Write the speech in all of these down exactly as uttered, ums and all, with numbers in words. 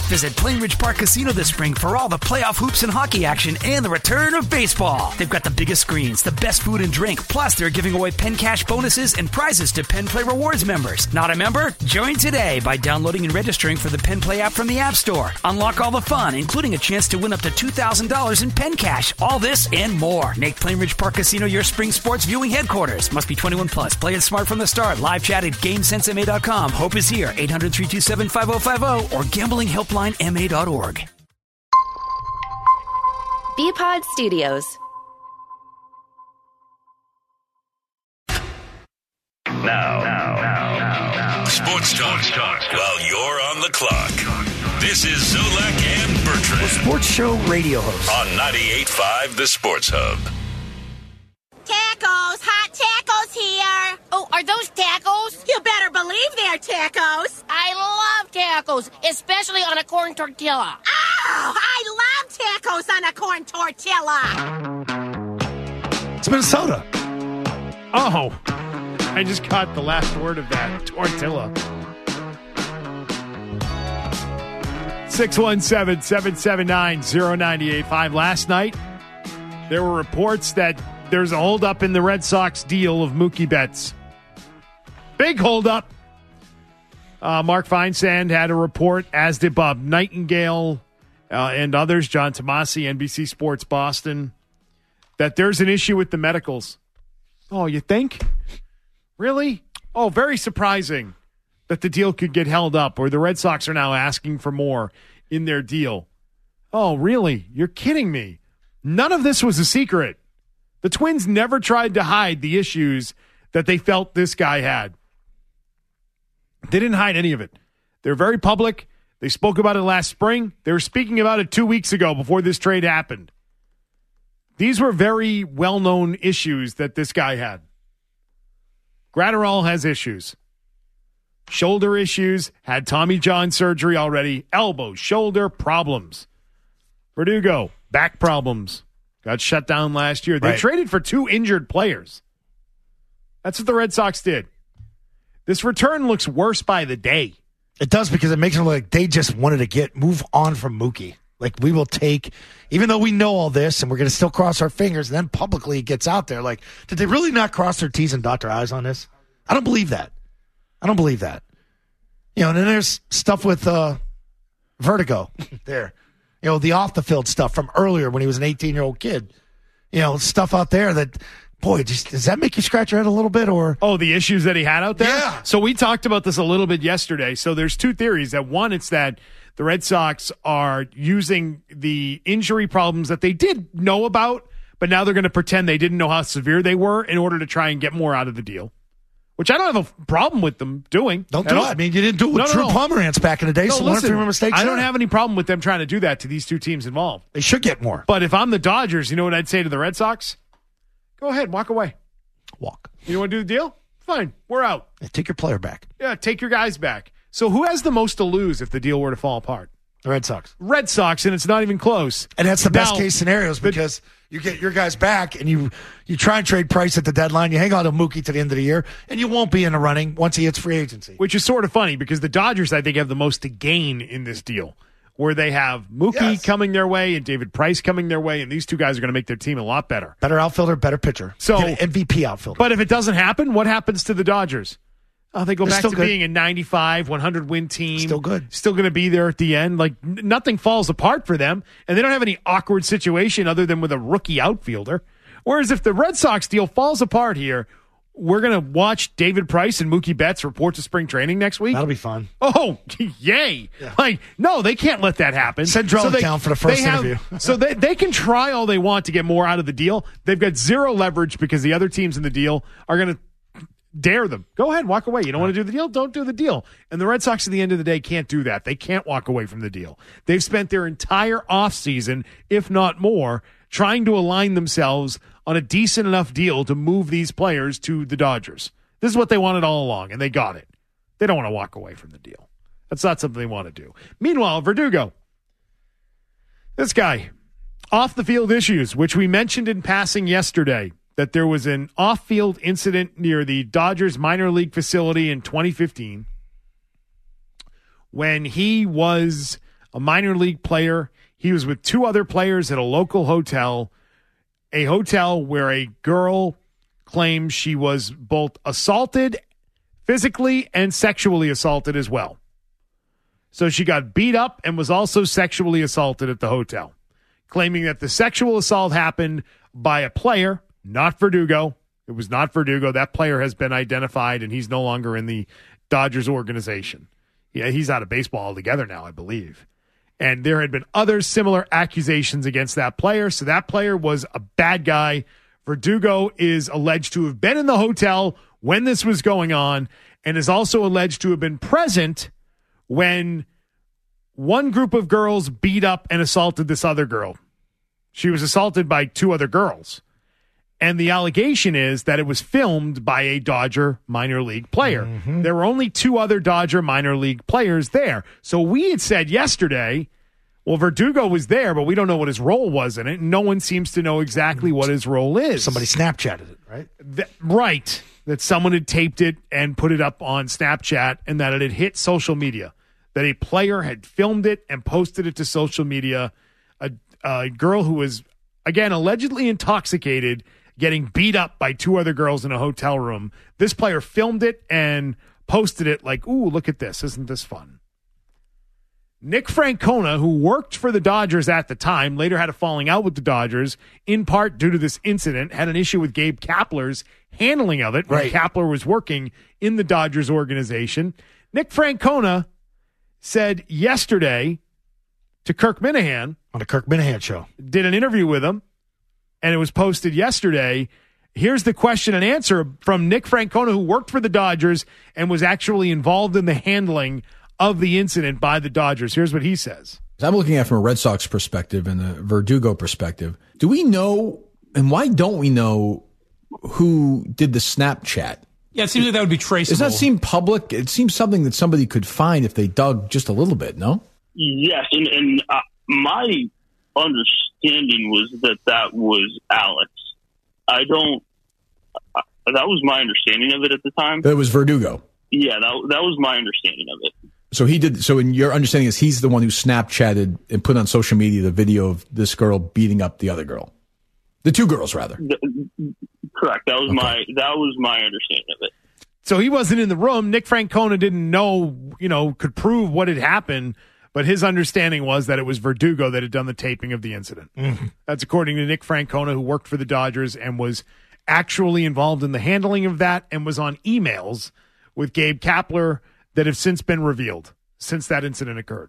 Visit Plainridge Park Casino this spring for all the playoff hoops and hockey action and the return of baseball. They've got the biggest screens, the best food and drink, plus they're giving away Penn Cash bonuses and prizes to Penn Play Rewards members. Not a member? Join today by downloading and registering for the Penn Play app from the App Store. Unlock all the fun, including a chance to win up to two thousand dollars in Penn Cash. All this and more. Make Plainridge Park Casino your spring sports viewing headquarters. Must be twenty-one plus. Play it smart from the start. Live chat at GameSense M A dot com. Hope is here. eight hundred, three two seven, five oh five oh or gambling helpline M A dot org. B-Pod Studios. Now, now, now, now, now. Sports talk, talk while you're on the clock. This is Zolak and Bertrand. The Sports Show radio host. On ninety-eight point five The Sports Hub. Tacos, hot tacos here. Oh, are those tacos? You better believe they're tacos. I love tacos, especially on a corn tortilla. Oh, I love tacos on a corn tortilla. It's Minnesota. Oh, I just caught the last word of that. Tortilla. six one seven, seven seven nine, zero nine eight five. Last night, there were reports that there's a holdup in the Red Sox deal of Mookie Betts. Big holdup. Uh, Mark Feinsand had a report, as did Bob Nightingale uh, and others, John Tomasi, N B C Sports Boston, that there's an issue with the medicals. Oh, you think? Really? Oh, very surprising that the deal could get held up, or the Red Sox are now asking for more in their deal. Oh, really? You're kidding me. None of this was a secret. The Twins never tried to hide the issues that they felt this guy had. They didn't hide any of it. They're very public. They spoke about it last spring. They were speaking about it two weeks ago before this trade happened. These were very well-known issues that this guy had. Gratterall has issues. Shoulder issues, had Tommy John surgery already, elbow, shoulder problems. Verdugo, back problems. Got shut down last year. They Right. traded for two injured players. That's what the Red Sox did. This return looks worse by the day. It does, because it makes it look like they just wanted to get move on from Mookie. Like, we will take, even though we know all this and we're going to still cross our fingers, and then publicly it gets out there. Like, did they really not cross their T's and dot their I's on this? I don't believe that. I don't believe that. You know, and then there's stuff with uh, Vertigo there. You know, the off-the-field stuff from earlier when he was an eighteen-year-old kid. You know, stuff out there that, boy, just, does that make you scratch your head a little bit? Or Oh, the issues that he had out there? Yeah. So we talked about this a little bit yesterday. So there's two theories. That one, it's that the Red Sox are using the injury problems that they did know about, but now they're going to pretend they didn't know how severe they were in order to try and get more out of the deal, which I don't have a problem with them doing. Don't do all. it. I mean, you didn't do it with No, no, Drew no. Pomerantz back in the day, No, so learn listen, from your mistakes. I don't there. have any problem with them trying to do that to these two teams involved. They should get more. But if I'm the Dodgers, you know what I'd say to the Red Sox? Go ahead, walk away. Walk. You want to do the deal? Fine, we're out. Yeah, take your player back. Yeah, take your guys back. So who has the most to lose if the deal were to fall apart? The Red Sox. Red Sox, and it's not even close. And that's the best Now, case scenarios, because you get your guys back and you you try and trade Price at the deadline. You hang on to Mookie to the end of the year, and you won't be in the running once he hits free agency. Which is sort of funny, because the Dodgers, I think, have the most to gain in this deal, where they have Mookie Yes. coming their way and David Price coming their way, and these two guys are going to make their team a lot better. Better outfielder, better pitcher. So- Get an M V P outfielder. But if it doesn't happen, what happens to the Dodgers? Oh, they go They're back still to good. being a ninety-five, one hundred win team. Still good. Still going to be there at the end. Like, n- nothing falls apart for them, and they don't have any awkward situation other than with a rookie outfielder. Whereas if the Red Sox deal falls apart here, we're going to watch David Price and Mookie Betts report to spring training next week. That'll be fun. Oh, yay. Like, no, they can't let that happen. Send Drellick they- down for the first they have- interview. so they, they can try all they want to get more out of the deal. They've got zero leverage because the other teams in the deal are going to dare them. Go ahead, walk away. You don't want to do the deal? Don't do the deal. And the Red Sox at the end of the day can't do that. They can't walk away from the deal. They've spent their entire offseason, if not more, trying to align themselves on a decent enough deal to move these players to the Dodgers. This is what they wanted all along, and they got it. They don't want to walk away from the deal. That's not something they want to do. Meanwhile, Verdugo, this guy, off the field issues, which we mentioned in passing yesterday, that there was an off-field incident near the Dodgers minor league facility in twenty fifteen when he was a minor league player. He was with two other players at a local hotel, a hotel where a girl claims she was both assaulted physically and sexually assaulted as well. So she got beat up and was also sexually assaulted at the hotel, claiming that the sexual assault happened by a player, not Verdugo. It was not Verdugo. That player has been identified, and he's no longer in the Dodgers organization. Yeah, he's out of baseball altogether now, I believe. And there had been other similar accusations against that player. So that player was a bad guy. Verdugo is alleged to have been in the hotel when this was going on and is also alleged to have been present when one group of girls beat up and assaulted this other girl. She was assaulted by two other girls. And the allegation is that it was filmed by a Dodger minor league player. Mm-hmm. There were only two other Dodger minor league players there. So we had said yesterday, well, Verdugo was there, but we don't know what his role was in it. No one seems to know exactly what his role is. Somebody Snapchatted it, right? That, right. That someone had taped it and put it up on Snapchat and that it had hit social media. That a player had filmed it and posted it to social media. A, a girl who was, again, allegedly intoxicated, getting beat up by two other girls in a hotel room. This player filmed it and posted it like, ooh, look at this. Isn't this fun? Nick Francona, who worked for the Dodgers at the time, later had a falling out with the Dodgers, in part due to this incident, had an issue with Gabe Kapler's handling of it when right. Kapler was working in the Dodgers organization. Nick Francona said yesterday to Kirk Minahan, on the Kirk Minahan show, did an interview with him, and it was posted yesterday. Here's the question and answer from Nick Francona, who worked for the Dodgers and was actually involved in the handling of the incident by the Dodgers. Here's what he says. I'm looking at it from a Red Sox perspective and a Verdugo perspective. Do we know, and why don't we know, who did the Snapchat? Yeah, it seems like that would be traceable. Does that seem public? It seems something that somebody could find if they dug just a little bit, no? Yes, and, and uh, my understanding was that that was Alex. I don't, uh, that was my understanding of it at the time. That was Verdugo. Yeah, that that was my understanding of it. So he did. So in your understanding is he's the one who Snapchatted and put on social media the video of this girl beating up the other girl, the two girls rather. The, correct. That was okay. my that was my understanding of it. So he wasn't in the room. Nick Francona didn't know, you know, could prove what had happened, but his understanding was that it was Verdugo that had done the taping of the incident. Mm-hmm. That's according to Nick Francona, who worked for the Dodgers and was actually involved in the handling of that and was on emails with Gabe Kapler that have since been revealed since that incident occurred.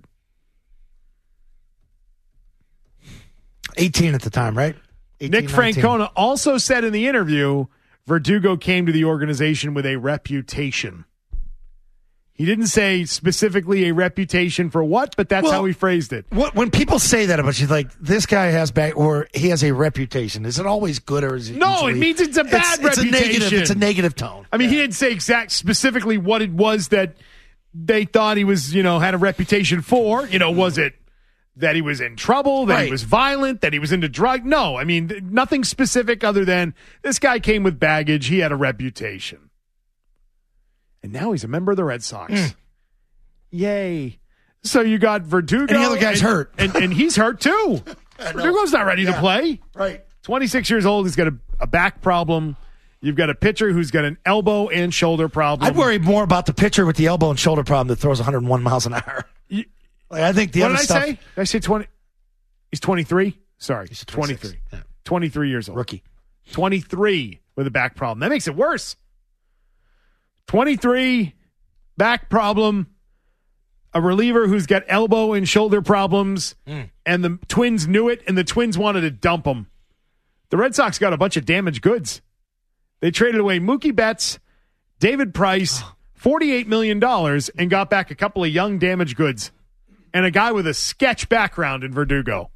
eighteen at the time, right? eighteen, Nick Francona also said in the interview, Verdugo came to the organization with a reputation. He didn't say specifically a reputation for what, but that's well, how he phrased it. What, when people say that about you, like, this guy has back, or he has a reputation, is it always good or is it No, usually, it means it's a bad it's, reputation. It's a negative, it's a negative tone. I mean, yeah. he didn't say exact specifically what it was that they thought he was, you know, had a reputation for. You know, was it that he was in trouble, that right. he was violent, that he was into drug? No, I mean, nothing specific other than this guy came with baggage. He had a reputation. And now he's a member of the Red Sox. Mm. Yay. So you got Verdugo. And the other guy's and, hurt. And, and he's hurt too. Verdugo's not ready yeah. to play. Right. twenty-six years old. He's got a, a back problem. You've got a pitcher who's got an elbow and shoulder problem. I'd worry more about the pitcher with the elbow and shoulder problem that throws one hundred one miles an hour. You, like, I think the what other did I stuff. say? Did I say twenty? He's twenty-three? Sorry. He's twenty-three. Yeah. twenty-three years old. Rookie. twenty-three with a back problem. That makes it worse. twenty-three, back problem, a reliever who's got elbow and shoulder problems, mm. and the Twins knew it, and the Twins wanted to dump him. The Red Sox got a bunch of damaged goods. They traded away Mookie Betts, David Price, forty-eight million dollars, and got back a couple of young damaged goods, and a guy with a sketch background in Verdugo.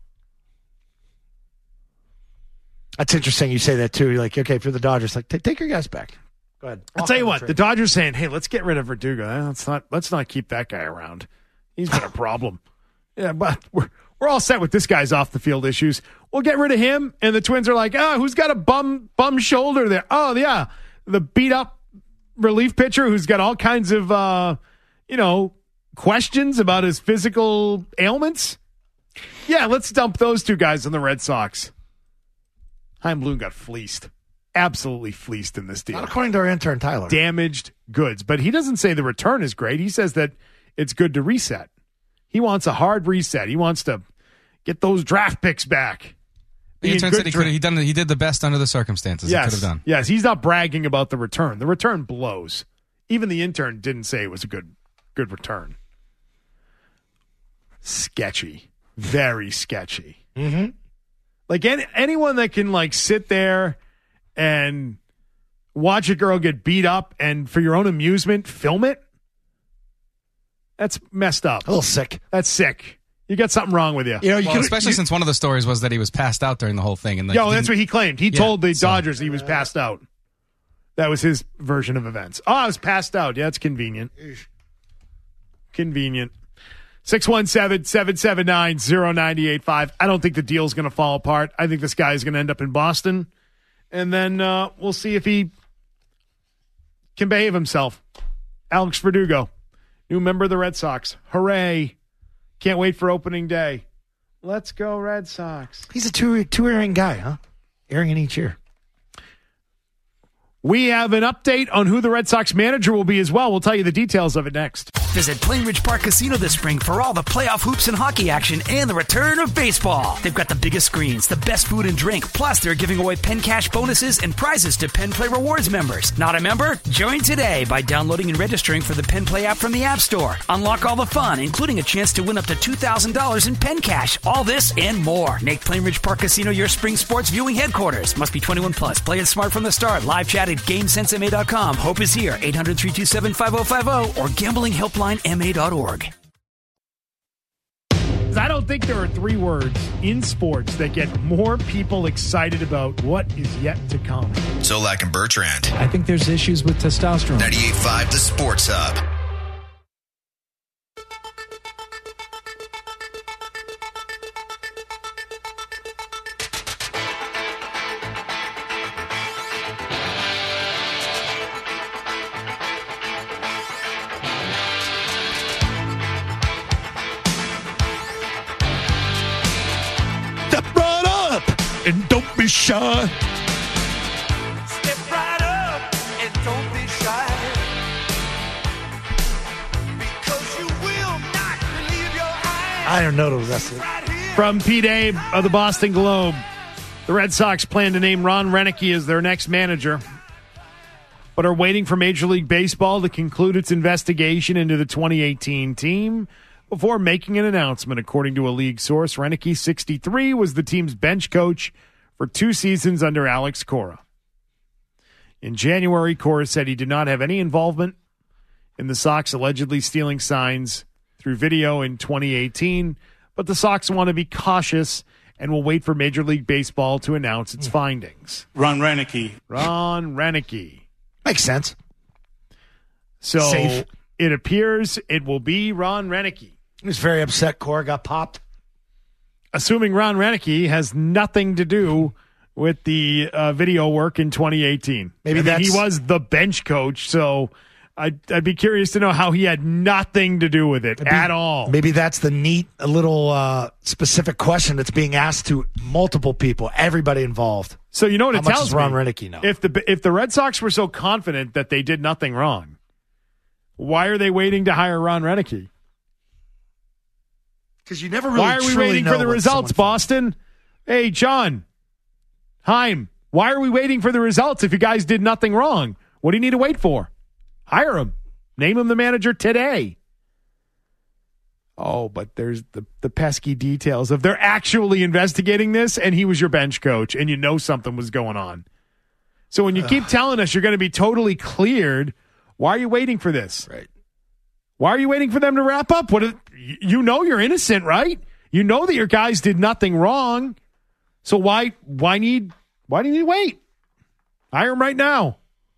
That's interesting you say that, too. You're like, okay, if you're the Dodgers, like, take your guys back. Go ahead. I'll tell you what, the Dodgers saying, hey, let's get rid of Verdugo. Eh, Let's not let's not keep that guy around. He's been a problem. Yeah, but we're we're all set with this guy's off the field issues. We'll get rid of him. And the Twins are like, oh, who's got a bum bum shoulder there? Oh, yeah. The beat up relief pitcher who's got all kinds of uh, you know, questions about his physical ailments? Yeah, let's dump those two guys on the Red Sox. Chaim Bloom got fleeced. Absolutely fleeced in this deal. Not according to our intern, Tyler. Damaged goods. But he doesn't say the return is great. He says that it's good to reset. He wants a hard reset. He wants to get those draft picks back. The intern said he could. He done. He did the best under the circumstances. Yes, he could have done. Yes, he's not bragging about the return. The return blows. Even the intern didn't say it was a good, good return. Sketchy, very sketchy. Mm-hmm. Like any, anyone that can like sit there and watch a girl get beat up and for your own amusement film it. That's messed up. A little sick. That's sick. You got something wrong with you. You know, you well, could, especially you, since one of the stories was that he was passed out during the whole thing. And like, yo, that's what he claimed. He yeah, told the so. Dodgers he was passed out. That was his version of events. Oh, I was passed out. Yeah, it's convenient. Convenient. six one seven, seven seven nine, zero nine eight five. I don't think the deal's going to fall apart. I think this guy is going to end up in Boston. And then uh, we'll see if he can behave himself. Alex Verdugo, new member of the Red Sox. Hooray. Can't wait for opening day. Let's go, Red Sox. He's a two two airing guy, huh? Airing in each year. We have an update on who the Red Sox manager will be as well. We'll tell you the details of it next. Visit Plainridge Park Casino this spring for all the playoff hoops and hockey action and the return of baseball. They've got the biggest screens, the best food and drink, plus they're giving away Penn Cash bonuses and prizes to Penn Play Rewards members. Not a member? Join today by downloading and registering for the Penn Play app from the App Store. Unlock all the fun, including a chance to win up to two thousand dollars in Penn Cash. All this and more. Make Plainridge Park Casino your spring sports viewing headquarters. Must be twenty-one plus. Play it smart from the start. Live chat at game sense m a dot com. Hope is here. eight hundred, three two seven, five oh five oh or gambling helpline m a dot org. I don't think there are three words in sports that get more people excited about what is yet to come. Zolak and Bertrand. I think there's issues with testosterone. ninety-eight point five The Sports Hub. And don't be shy. Step right up and don't be shy. Because you will not relieve your eyes. I don't know the rest of it. From Pete Abe of the Boston Globe, the Red Sox plan to name Ron Renicky as their next manager, but are waiting for Major League Baseball to conclude its investigation into the twenty eighteen team before making an announcement. According to a league source, Renicky, sixty-three, was the team's bench coach for two seasons under Alex Cora. In January, Cora said he did not have any involvement in the Sox allegedly stealing signs through video in twenty eighteen, but the Sox want to be cautious and will wait for Major League Baseball to announce its findings. Ron Renicky. Ron Renicky. Makes sense. So Safe. It appears it will be Ron Renicky. He was very upset Cora got popped. Assuming Ron Renicky has nothing to do with the uh, video work in twenty eighteen. Maybe I mean, that's... he was the bench coach, so I'd, I'd be curious to know how he had nothing to do with it maybe, at all. Maybe that's the neat a little uh, specific question that's being asked to multiple people, everybody involved. So you know what how it much tells does Ron me? Renicky know? If the if the Red Sox were so confident that they did nothing wrong, why are they waiting to hire Ron Renicky? Because you never really Why are we waiting for the results, Boston? Hey, John. Chaim, why are we waiting for the results if you guys did nothing wrong? What do you need to wait for? Hire him. Name him the manager today. Oh, but there's the, the pesky details of they're actually investigating this, and he was your bench coach, and you know something was going on. So when you keep telling us you're going to be totally cleared, why are you waiting for this? Right. Why are you waiting for them to wrap up? What? Is, you know you're innocent, right? You know that your guys did nothing wrong. So why why need why do you need to wait? Hire him right now.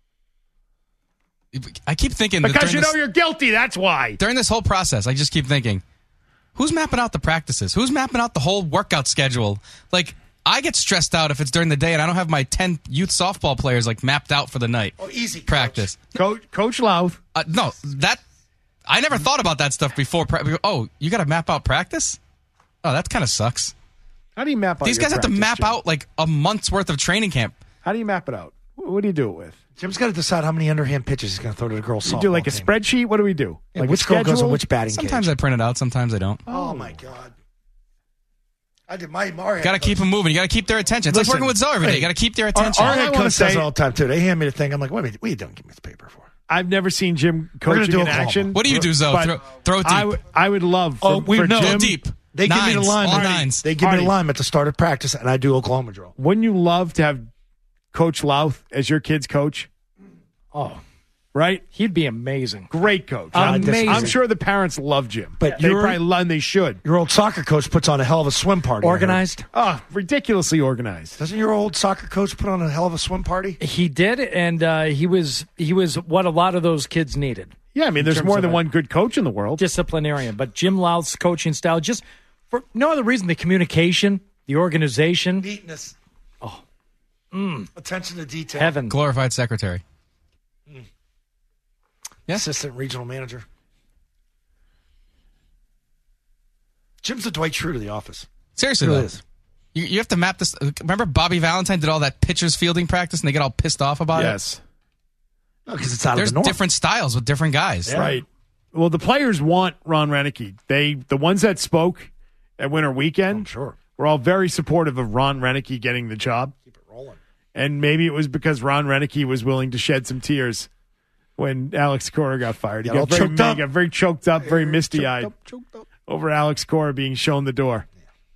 I keep thinking because you know this, you're guilty. That's why. During this whole process, I just keep thinking, who's mapping out the practices? Who's mapping out the whole workout schedule? Like, I get stressed out if it's during the day and I don't have my ten youth softball players like mapped out for the night. Oh, easy practice. Coach Coach Louth. Uh, no, that. I never thought about that stuff before. pra- Oh, you got to map out practice? Oh, that kind of sucks. How do you map out These your guys have to practice, map Jim? out like a month's worth of training camp. How do you map it out? What do you do it with? Jim's got to decide how many underhand pitches he's going to throw to the girls' You softball do like a team. spreadsheet? What do we do? Yeah, Like a which girl goes schedule? on which batting Sometimes cage? I print it out, sometimes I don't. Oh, my God. I did my Mario. Got to keep them moving. You got to keep their attention. It's Listen, like working with Zoe every day. hey, You got to keep their Our, attention. our All I head wanna coach say- does it all the time, too. They hand me the thing. I'm like, wait a minute. What are you doing? Give me this paper for. I've never seen Jim We're gonna coaching do in Oklahoma. action. What do you do, Zoe? But Throw, throw deep. I, w- I would love for, Oh, we for know. Jim. Go deep. They give me the Nines, line. all They- nines. They give me the Artie. line at the start of practice, and I do Oklahoma drill. Wouldn't you love to have Coach Louth as your kid's coach? Oh, Right? he'd be amazing. Great coach. Amazing. I'm sure the parents love Jim. But they you're- probably love, and they should. Your old soccer coach puts on a hell of a swim party. I heard. Organized. Oh, ridiculously organized. Doesn't your old soccer coach put on a hell of a swim party? He did, and uh, he was he was what a lot of those kids needed. Yeah, I mean, there's terms more of than a one good coach in the world. Disciplinarian, but Jim Louth's coaching style, just for no other reason, the communication, the organization, Neatness. Oh. Mm. Attention to detail. heaven. Glorified secretary. Yeah. Assistant regional manager. Jim's the Dwight Schrute of the office. Seriously, Really though. is. You, you have to map this. Remember Bobby Valentine did all that pitchers fielding practice and they get all pissed off about Yes. No, because it's out There's of the norm. different styles with different guys. Right. Well, the players want Ron Renicky. They, the ones that spoke at Winter Weekend, I'm sure. were all very supportive of Ron Renicky getting the job. Keep it rolling. And maybe it was because Ron Renicky was willing to shed some tears when Alex Cora got fired. He Got all got, very, choked up. he got very choked up, very misty-eyed Choked up, choked up. over Alex Cora being shown the door.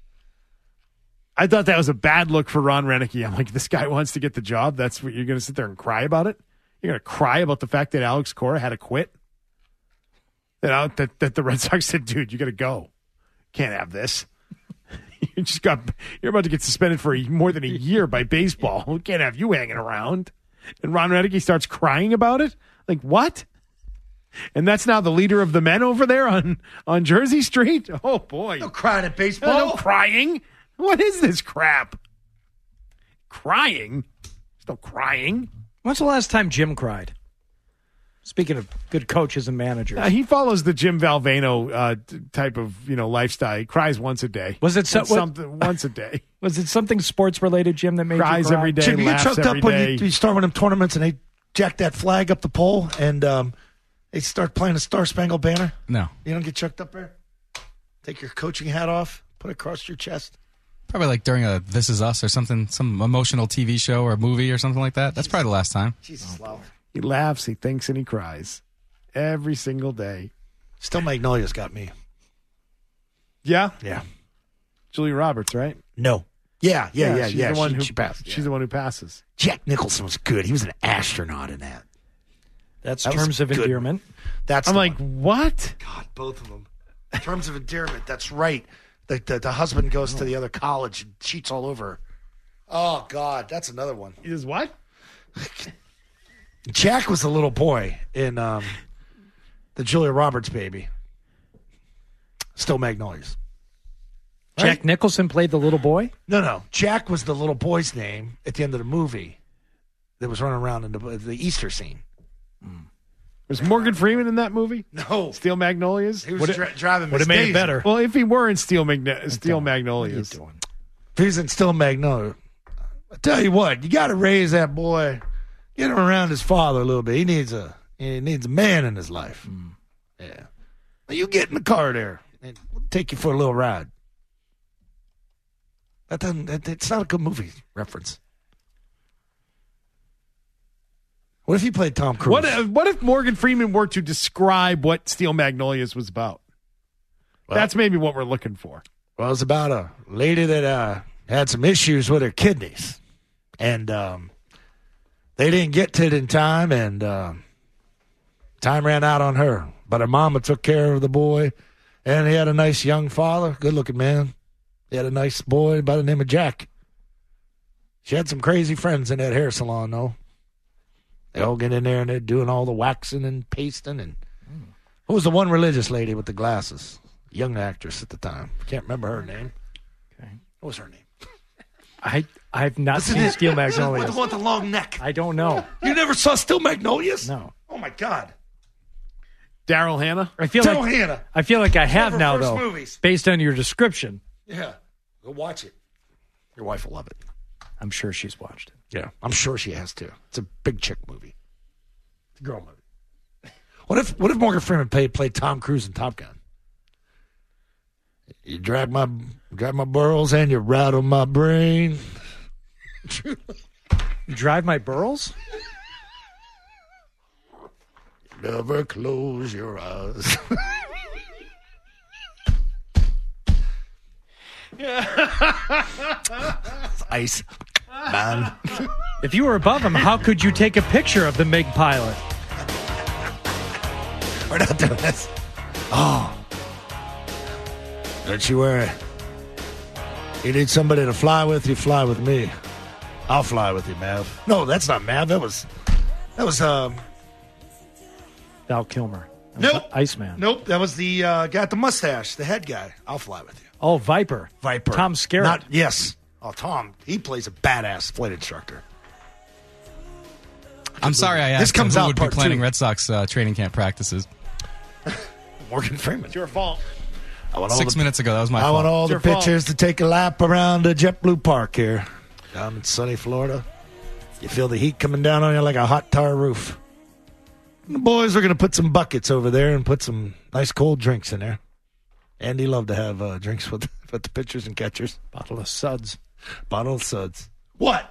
I thought that was a bad look for Ron Renicky. I'm like, this guy wants to get the job. That's what you're going to sit there and cry about it? You're going to cry about the fact that Alex Cora had to quit? That, out, that, that the Red Sox said, dude, you got to go. Can't have this. You just got, you're about to get suspended for a, more than a year by baseball. We can't have you hanging around. And Ron Renicky starts crying about it. Like, what? And that's now the leader of the men over there on, on Jersey Street? Oh, boy. No crying at baseball. No crying. What is this crap? Crying? There's no crying. When's the last time Jim cried? Speaking of good coaches and managers, Uh, he follows the Jim Valvano uh, t- type of you know lifestyle. He cries once a day. Was it so- Once something once a day? was it something sports related, Jim, that made Cries you cry? every day. Jim, you get laughs choked every up when day. you, you start one of them tournaments and they jack that flag up the pole and um, they start playing a Star Spangled Banner. No. You don't get choked up there? Take your coaching hat off, put it across your chest. Probably like during a This Is Us or something, some emotional T V show or movie or something like that. That's probably the last time. Jesus, Lord. He laughs, he thinks, and he cries every single day. Still Magnolia's got me. Yeah, Yeah. Julia Roberts, right? No. Yeah, yeah, yeah, she's yeah. The one she, who she passed. She's yeah. the one who passes. Jack Nicholson was good. He was an astronaut in that. That's That was terms of good. endearment. That's I'm the like, one. what? God, both of them. In terms of endearment, that's right. The, the the husband goes to the other college and cheats all over her. Oh God, that's another one. He says what? Jack was the little boy in um, the Julia Roberts baby. Still Magnolias. Jack Nicholson played the little boy. No, no. Jack was the little boy's name at the end of the movie that was running around in the, the Easter scene. Was Morgan Freeman in that movie? No. Steel Magnolias? He was Would it- dri- driving Would Miss have made Daisy. it better. well, if he were in Steel, Magna- Steel Magnolias. If he's in Still Magnolia, I tell you what, you got to raise that boy, get him around his father a little bit. He needs a he needs a man in his life. Yeah, now you get in the car there and we'll take you for a little ride. That doesn't. That, it's not a good movie reference. What if he played Tom Cruise? What if, what if Morgan Freeman were to describe what Steel Magnolias was about? Well- That's maybe what we're looking for. Well, it's about a lady that uh, had some issues with her kidneys, and um, they didn't get to it in time, and uh, time ran out on her. But her mama took care of the boy, and he had a nice young father, good-looking man. He had a nice boy by the name of Jack. She had some crazy friends in that hair salon, though. They all get in there, and they're doing all the waxing and pasting. And who was the one religious lady with the glasses? Young actress at the time. Can't remember her name. Okay. What was her name? I I've not Listen seen to- Steel listen to Magnolias. The one with the long neck. I don't know. You never saw Steel Magnolias? No. Oh, my God. Daryl Hannah? I feel Daryl like Hannah. I feel like I have her now, first though, movies. based on your description. Yeah. Go watch it. Your wife will love it. I'm sure she's watched it. Yeah, I'm sure she has too. It's a big chick movie. It's a girl movie. What if What if Morgan Freeman played played Tom Cruise in Top Gun? You drag my drag my burls and you rattle my brain. You drive my burls? Never close your eyes. Ice, man. If you were above him, how could you take a picture of the MiG pilot? We're not doing this. Oh. Don't you worry. You need somebody to fly with, you fly with me. I'll fly with you, Mav. No, that's not Mav. That was, that was, um... Val Kilmer. That was Nope. Iceman. Nope, that was the uh, guy with the mustache, the head guy. I'll fly with you. Oh, Viper. Viper. Tom Skerritt. Not, yes. Oh, Tom, he plays a badass flight instructor. I'm sorry I asked This comes him who out would be part planning two. Red Sox uh, training camp practices. Morgan Freeman. It's your fault. I want all Six the, minutes ago, that was my I fault. want all It's the your fault. pitchers to take a lap around the JetBlue Park here. Down in sunny Florida. You feel the heat coming down on you like a hot tar roof. And the boys are going to put some buckets over there and put some nice cold drinks in there. Andy loved to have uh, drinks with, with the pitchers and catchers. Bottle of suds. Bottle of suds. What?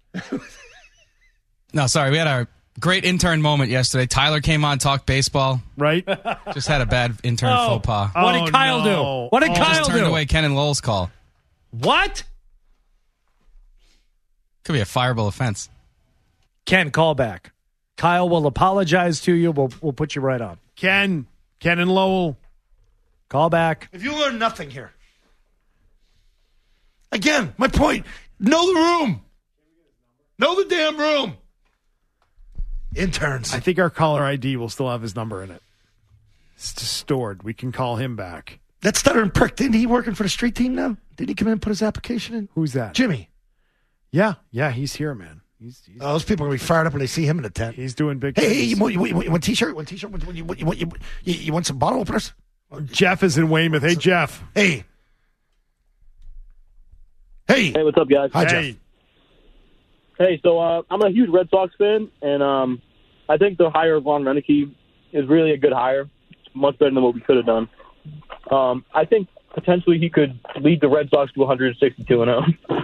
No, sorry, we had our great intern moment yesterday. Tyler came on, talked baseball. Right? Just had a bad intern Oh. faux pas. What Oh, did Kyle no. do? What did Oh. Kyle Just turned do? away Ken and Lowell's call. What? Could be a fireable offense. Ken, call back. Kyle will apologize to you. We'll, we'll put you right on. Ken. Ken and Lowell. Call back. If you learn nothing here. Again, my point. Know the room. Know the damn room. Interns. I think our caller I D will still have his number in it. It's just stored. We can call him back. That stuttering prick, didn't he working for the street team now? Did he come in and put his application in? Who's that? Jimmy. Yeah. Yeah, he's here, man. He's he's, Oh, those people are going to be fired up when they see him in the tent. he's doing big Hey, things. hey, you want, you, want, you want a t-shirt? Want a t-shirt? Want, you, want, you, want, you, you, you want some bottle openers? Jeff is in Weymouth. Hey, Jeff. Hey. Hey. Hey, what's up, guys? Hi, Hey. Jeff. Hey, so uh, I'm a huge Red Sox fan, and um, I think the hire of Ron Renneke is really a good hire. It's much better than what we could have done. Um, I think potentially he could lead the Red Sox to one hundred sixty-two and oh.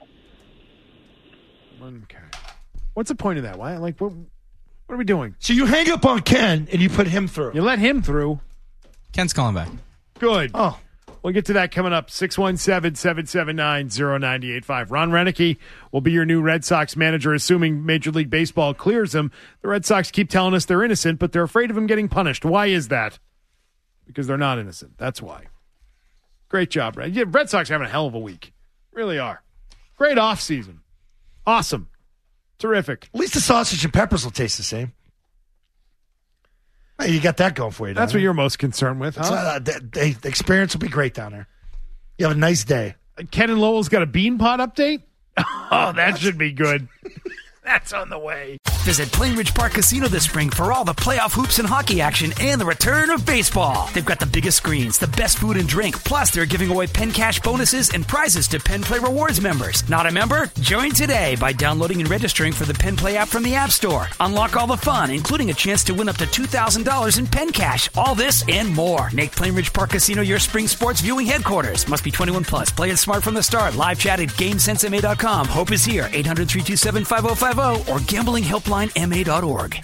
Okay. What's the point of that? Why? Like, what? What are we doing? So you hang up on Ken and you put him through. You let him through. Ken's calling back. Good. Oh. We'll get to that coming up. six one seven, seven seven nine, zero nine eight five. Ron Renneke will be your new Red Sox manager, assuming Major League Baseball clears him. The Red Sox keep telling us they're innocent, but they're afraid of him getting punished. Why is that? Because they're not innocent. That's why. Great job, Red. Yeah, Red Sox are having a hell of a week. Really are. Great offseason. Awesome. Terrific. At least the sausage and peppers will taste the same. Hey, you got that going for you. That's down what there. you're most concerned with, huh? So, uh, the, the, the experience will be great down there. You have a nice day. Ken and Lowell's got a bean pot update? Oh, that should be good. That's on the way. Visit Plainridge Park Casino this spring for all the playoff hoops and hockey action and the return of baseball. They've got the biggest screens, the best food and drink, plus they're giving away Penn Cash bonuses and prizes to Penn Play Rewards members. Not a member? Join today by downloading and registering for the Penn Play app from the App Store. Unlock all the fun, including a chance to win up to two thousand dollars in Penn Cash. All this and more. Make Plainridge Park Casino your spring sports viewing headquarters. Must be twenty-one plus. Play it smart from the start. Live chat at GameSense M A dot com. Hope is here. eight hundred, three two seven, five oh five oh or gambling helpline M A dot org.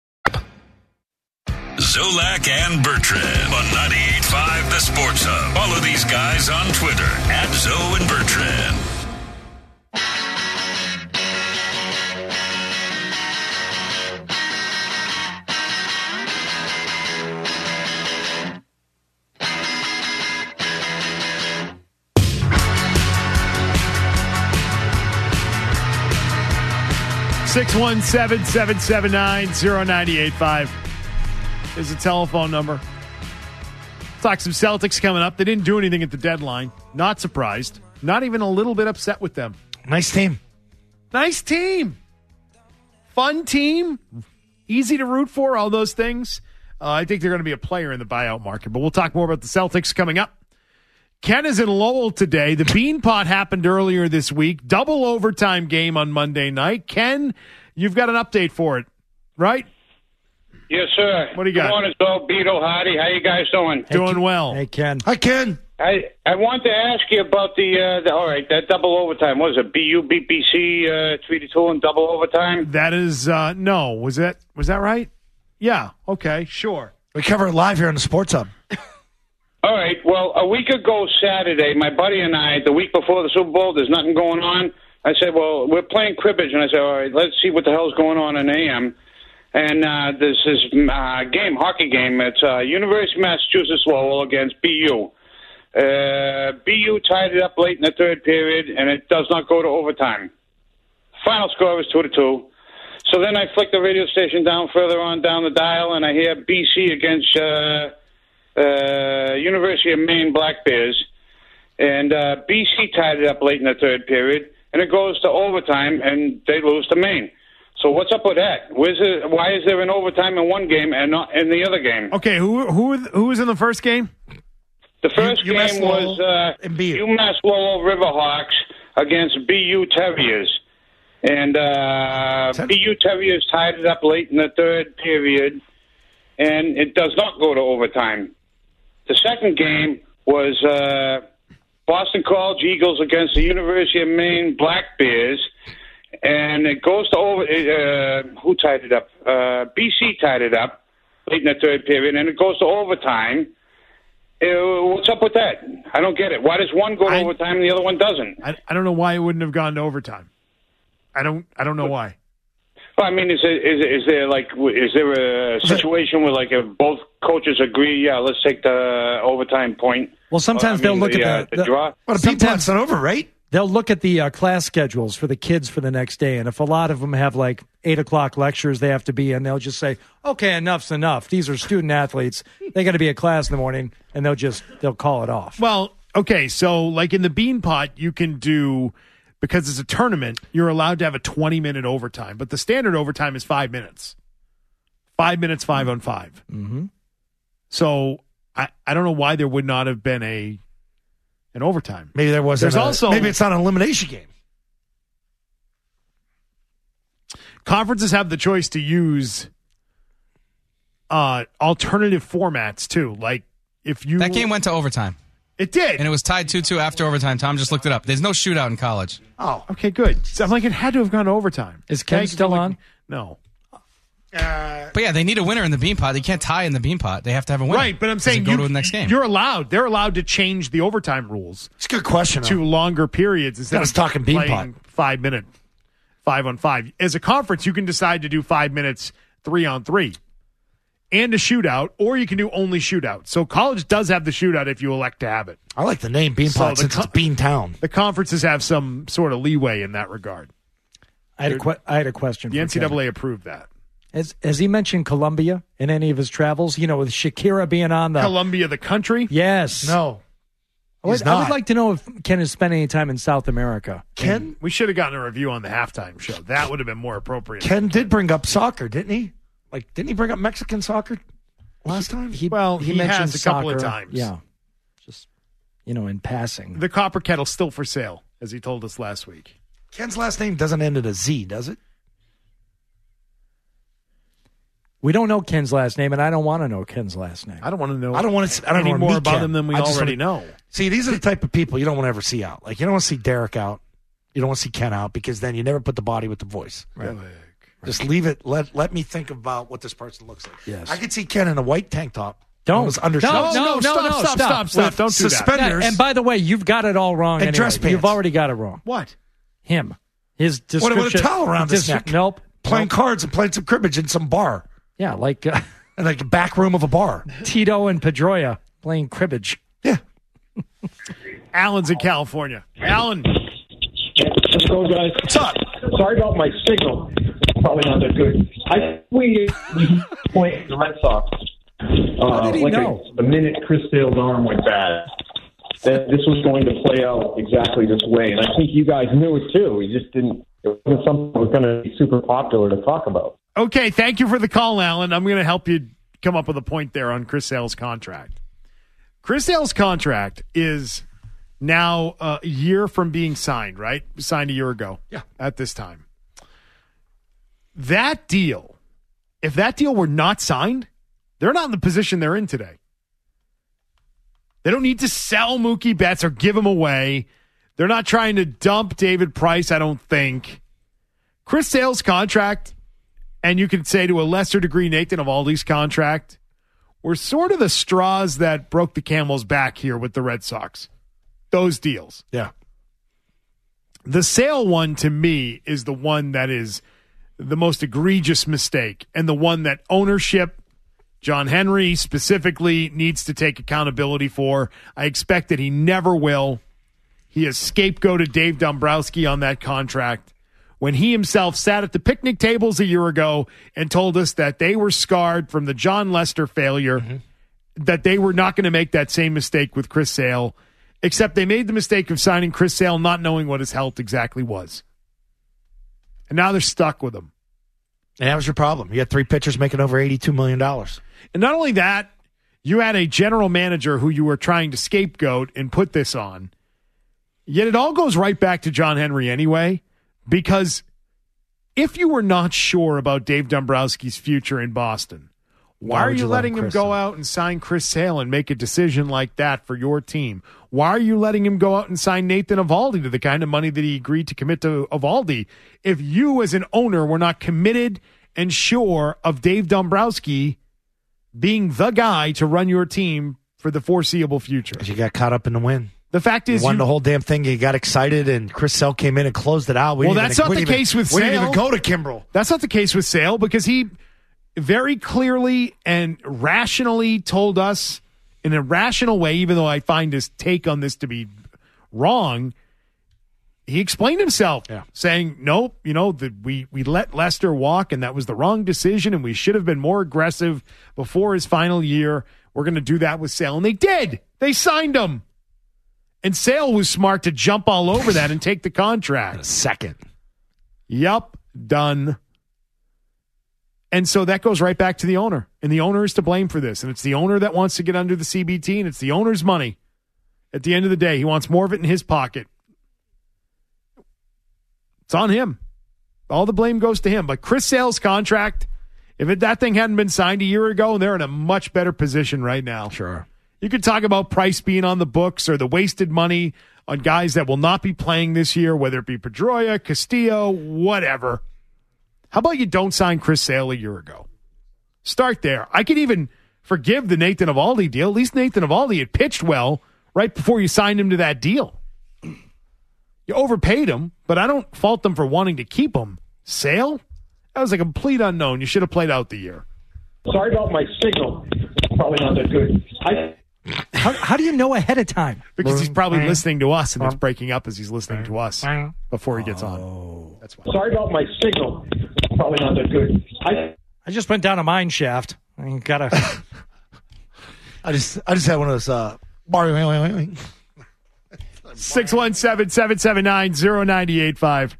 Zolak and Bertrand on ninety-eight point five The Sports Hub. Follow these guys on Twitter at Zo and Bertrand. six one seven, seven seven nine, zero nine eight five is a telephone number. Talk some Celtics coming up. They didn't do anything at the deadline. Not surprised. Not even a little bit upset with them. Nice team. Nice team. Fun team. Easy to root for, all those things. Uh, I think they're going to be a player in the buyout market, but we'll talk more about the Celtics coming up. Ken is in Lowell today. The Beanpot happened earlier this week. Double overtime game on Monday night. Ken, you've got an update for it, right? Yes, sir. What do you got? Good morning, Bill, Beto, Hardy. How you guys doing? Hey, doing well. Hey, Ken. Hi, Ken. I I want to ask you about the, uh, the all right, that double overtime. What was it? B U B P C uh, three to two and double overtime? That is, uh, no. Was that, was that right? Yeah. Okay, sure. We cover it live here on the Sports Hub. All right. Well, a week ago Saturday, my buddy and I, the week before the Super Bowl, there's nothing going on. I said, well, we're playing cribbage. And I said, all right, let's see what the hell's going on in A M. And uh, there's this uh, game, hockey game. It's uh, University of Massachusetts Lowell against B U. Uh, B U tied it up late in the third period, and it does not go to overtime. Final score is two to two. So then I flick the radio station down further on down the dial, and I hear B C against uh, uh, University of Maine Black Bears. And uh, B C tied it up late in the third period, and it goes to overtime, and they lose to Maine. So what's up with that? Where's it, why is there an overtime in one game and not in the other game? Okay, who who who was in the first game? The first U- UMass game Lowell was uh, and B U. UMass Lowell Riverhawks against B U Terriers. And uh, B U Terriers tied it up late in the third period, and it does not go to overtime. The second game was uh, Boston College Eagles against the University of Maine Black Bears, and it goes to over. Uh, who tied it up? Uh, B C tied it up late in the third period, and it goes to overtime. Uh, what's up with that? I don't get it. Why does one go to I, overtime and the other one doesn't? I, I don't know why it wouldn't have gone to overtime. I don't. I don't know why. Well, I mean, is there, is, is there like is there a situation where like if both coaches agree, yeah, let's take the overtime point? Well, sometimes uh, I mean, they'll look the, at uh, the, the draw. Well, the Beanpot's not over, right? They'll look at the uh, class schedules for the kids for the next day, and if a lot of them have like eight o'clock lectures they have to be in, they'll just say, "Okay, enough's enough. These are student athletes. They got to be at class in the morning," and they'll just they'll call it off. Well, okay, so like in the Beanpot, you can do, because it's a tournament, you're allowed to have a twenty minute overtime, but the standard overtime is five minutes. Five minutes, five on five. Mm-hmm. So I, I don't know why there would not have been a an overtime. Maybe there wasn't. There's a, also maybe it's not an elimination game. Conferences have the choice to use uh, alternative formats too. Like if you That game went to overtime. It did. And it was tied two two after overtime. Tom just looked it up. There's no shootout in college. Oh, okay, good. So I'm like, it had to have gone to overtime. Is Ken Okay, still like- on? No. But yeah, they need a winner in the Beanpot. They can't tie in the Beanpot. They have to have a winner. Right, but I'm saying go you, to the next game. You're allowed. They're allowed to change the overtime rules. It's a good question. To longer periods instead Got us of talking Beanpot. playing five minute, five on five. As a conference, you can decide to do five minutes, three on three, and a shootout, or you can do only shootout. So college does have the shootout if you elect to have it. I like the name Beanpot So the since co- it's Beantown. The conferences have some sort of leeway in that regard. I had a que- I had a question. The for N C double A Ken. approved that. Has, has he mentioned Colombia in any of his travels? You know, with Shakira being on the Colombia, the country? Yes. No. I would, He's I would not. like to know if Ken has spent any time in South America. Ken, we should have gotten a review on the halftime show. That would have been more appropriate. Ken did bring up soccer, didn't he? Like, didn't he bring up Mexican soccer last time? He, Well, he mentioned has a couple of soccer. times. Yeah. Just, you know, in passing. The copper kettle's still for sale, as he told us last week. Ken's last name doesn't end in a Z, does it? We don't know Ken's last name, and I don't want to know Ken's last name. I don't want to know. I don't want to. I don't any want more meet about Ken. him than we I just already wanna- know. See, these are the type of people you don't want to ever see out. Like, you don't want to see Derek out. You don't want to see Ken out because then you never put the body with the voice. Right. Just leave it. Let let me think about what this person looks like. Yes. I could see Ken in a white tank top. Don't. One of those undershirts. No, no, no, no, stop, no, stop, stop, stop. With Don't do that. suspenders. And by the way, you've got it all wrong. And anyway. dress pants. You've already got it wrong. What? Him. His What description. with a towel around his dis- neck? Nope. Playing Nope. cards and playing some cribbage in some bar. Yeah, like uh, In like the back room of a bar. Tito and Pedroia playing cribbage. Yeah. Alan's in California. Alan. Let's go, guys. What's up? Sorry about my signal. Probably not that good. I think we we point the Red Sox. Uh, How did he like know? A, the minute Chris Sale's arm went bad, that this was going to play out exactly this way. And I think you guys knew it too. We just didn't. It wasn't something that was going to be super popular to talk about. Okay, thank you for the call, Alan. I'm going to help you come up with a point there on Chris Sale's contract. Chris Sale's contract is now a year from being signed, right? Signed a year ago. Yeah. At this time. That deal, if that deal were not signed, they're not in the position they're in today. They don't need to sell Mookie Betts or give him away. They're not trying to dump David Price, I don't think. Chris Sale's contract, and you could say to a lesser degree Nathan Eovaldi's contract, were sort of the straws that broke the camel's back here with the Red Sox. Those deals. Yeah. The Sale one, to me, is the one that is the most egregious mistake, and the one that ownership, John Henry specifically, needs to take accountability for. I expect that he never will. He has scapegoated Dave Dombrowski on that contract when he himself sat at the picnic tables a year ago and told us that they were scarred from the John Lester failure, mm-hmm. that they were not going to make that same mistake with Chris Sale, except they made the mistake of signing Chris Sale not knowing what his health exactly was. And now they're stuck with him. And that was your problem. You had three pitchers making over eighty-two million dollars. And not only that, you had a general manager who you were trying to scapegoat and put this on. Yet it all goes right back to John Henry anyway, because if you were not sure about Dave Dombrowski's future in Boston, why, why are you, you letting him, him go out and sign Chris Sale and make a decision like that for your team? Why are you letting him go out and sign Nathan Eovaldi to the kind of money that he agreed to commit to Eovaldi if you as an owner were not committed and sure of Dave Dombrowski being the guy to run your team for the foreseeable future? You got caught up in the win. The fact is, you won you, the whole damn thing. You got excited, and Chris Sale came in and closed it out. We well, that's even, not the even, case with we Sale. We didn't even go to Kimbrel. That's not the case with Sale, because he very clearly and rationally told us in a rational way, even though I find his take on this to be wrong, he explained himself, yeah. saying, nope, you know, the, we, we let Lester walk, and that was the wrong decision, and we should have been more aggressive before his final year. We're going to do that with Sale. And they did. They signed him. And Sale was smart to jump all over that and take the contract. In a second. Yep, done. And so that goes right back to the owner. And the owner is to blame for this. And it's the owner that wants to get under the C B T, and it's the owner's money. At the end of the day, he wants more of it in his pocket. It's on him. All the blame goes to him. But Chris Sale's contract, if it, that thing hadn't been signed a year ago, they're in a much better position right now. Sure. You could talk about Price being on the books or the wasted money on guys that will not be playing this year, whether it be Pedroia, Castillo, whatever. How about you don't sign Chris Sale a year ago? Start there. I could even forgive the Nathan Eovaldi deal. At least Nathan Eovaldi had pitched well right before you signed him to that deal. You overpaid him, but I don't fault them for wanting to keep him. Sale? That was a complete unknown. You should have played out the year. Sorry about my signal. Probably not that good. I... How, how do you know ahead of time? Because he's probably listening to us, and it's breaking up as he's listening to us before he gets on. That's why. Sorry about my signal. Probably not that good. I I just went down a mine shaft. I mean, gotta. I just I just had one of those. Uh, six one seven, seven seven nine, zero nine eight five.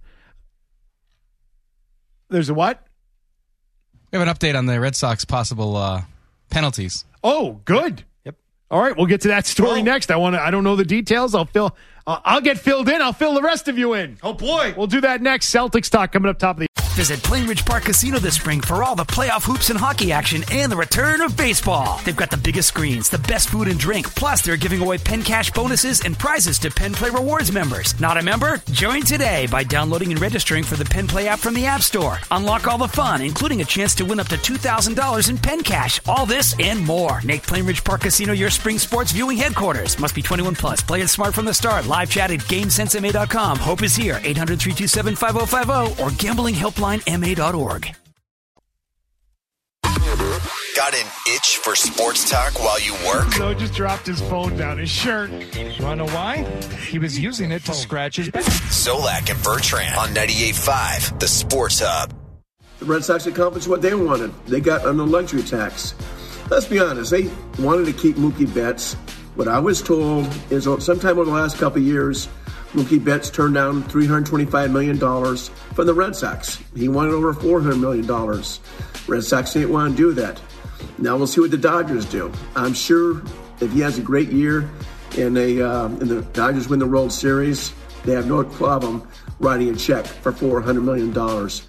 There's a what? We have an update on the Red Sox possible uh, penalties. Oh, good. All right, we'll get to that story oh. next. I want to. I don't know the details. I'll fill. Uh, I'll get filled in. I'll fill the rest of you in. Oh boy, we'll do that next. Celtics talk coming up top of the. Visit Plainridge Park Casino this spring for all the playoff hoops and hockey action and the return of baseball. They've got the biggest screens, the best food and drink, plus they're giving away Penn Cash bonuses and prizes to Penn Play Rewards members. Not a member? Join today by downloading and registering for the Penn Play app from the App Store. Unlock all the fun, including a chance to win up to two thousand dollars in Penn Cash. All this and more. Make Plainridge Park Casino your spring sports viewing headquarters. Must be twenty-one plus. Play it smart from the start. Live chat at game sense m a dot com. Hope is here. eight hundred, three two seven, five oh five oh or gambling helpline m a dot org. Got an itch for sports talk while you work? So just dropped his phone down his shirt. You want to know why? He was using it to scratch his back. Zolak and Bertrand on ninety-eight point five, the Sports Hub. The Red Sox accomplished what they wanted. They got on the luxury tax. Let's be honest, they wanted to keep Mookie Betts. What I was told is sometime over the last couple of years, Mookie Betts turned down three hundred twenty-five million dollars from the Red Sox. He wanted over four hundred million dollars. Red Sox didn't want to do that. Now we'll see what the Dodgers do. I'm sure if he has a great year and, they, uh, and the Dodgers win the World Series, they have no problem writing a check for four hundred million dollars.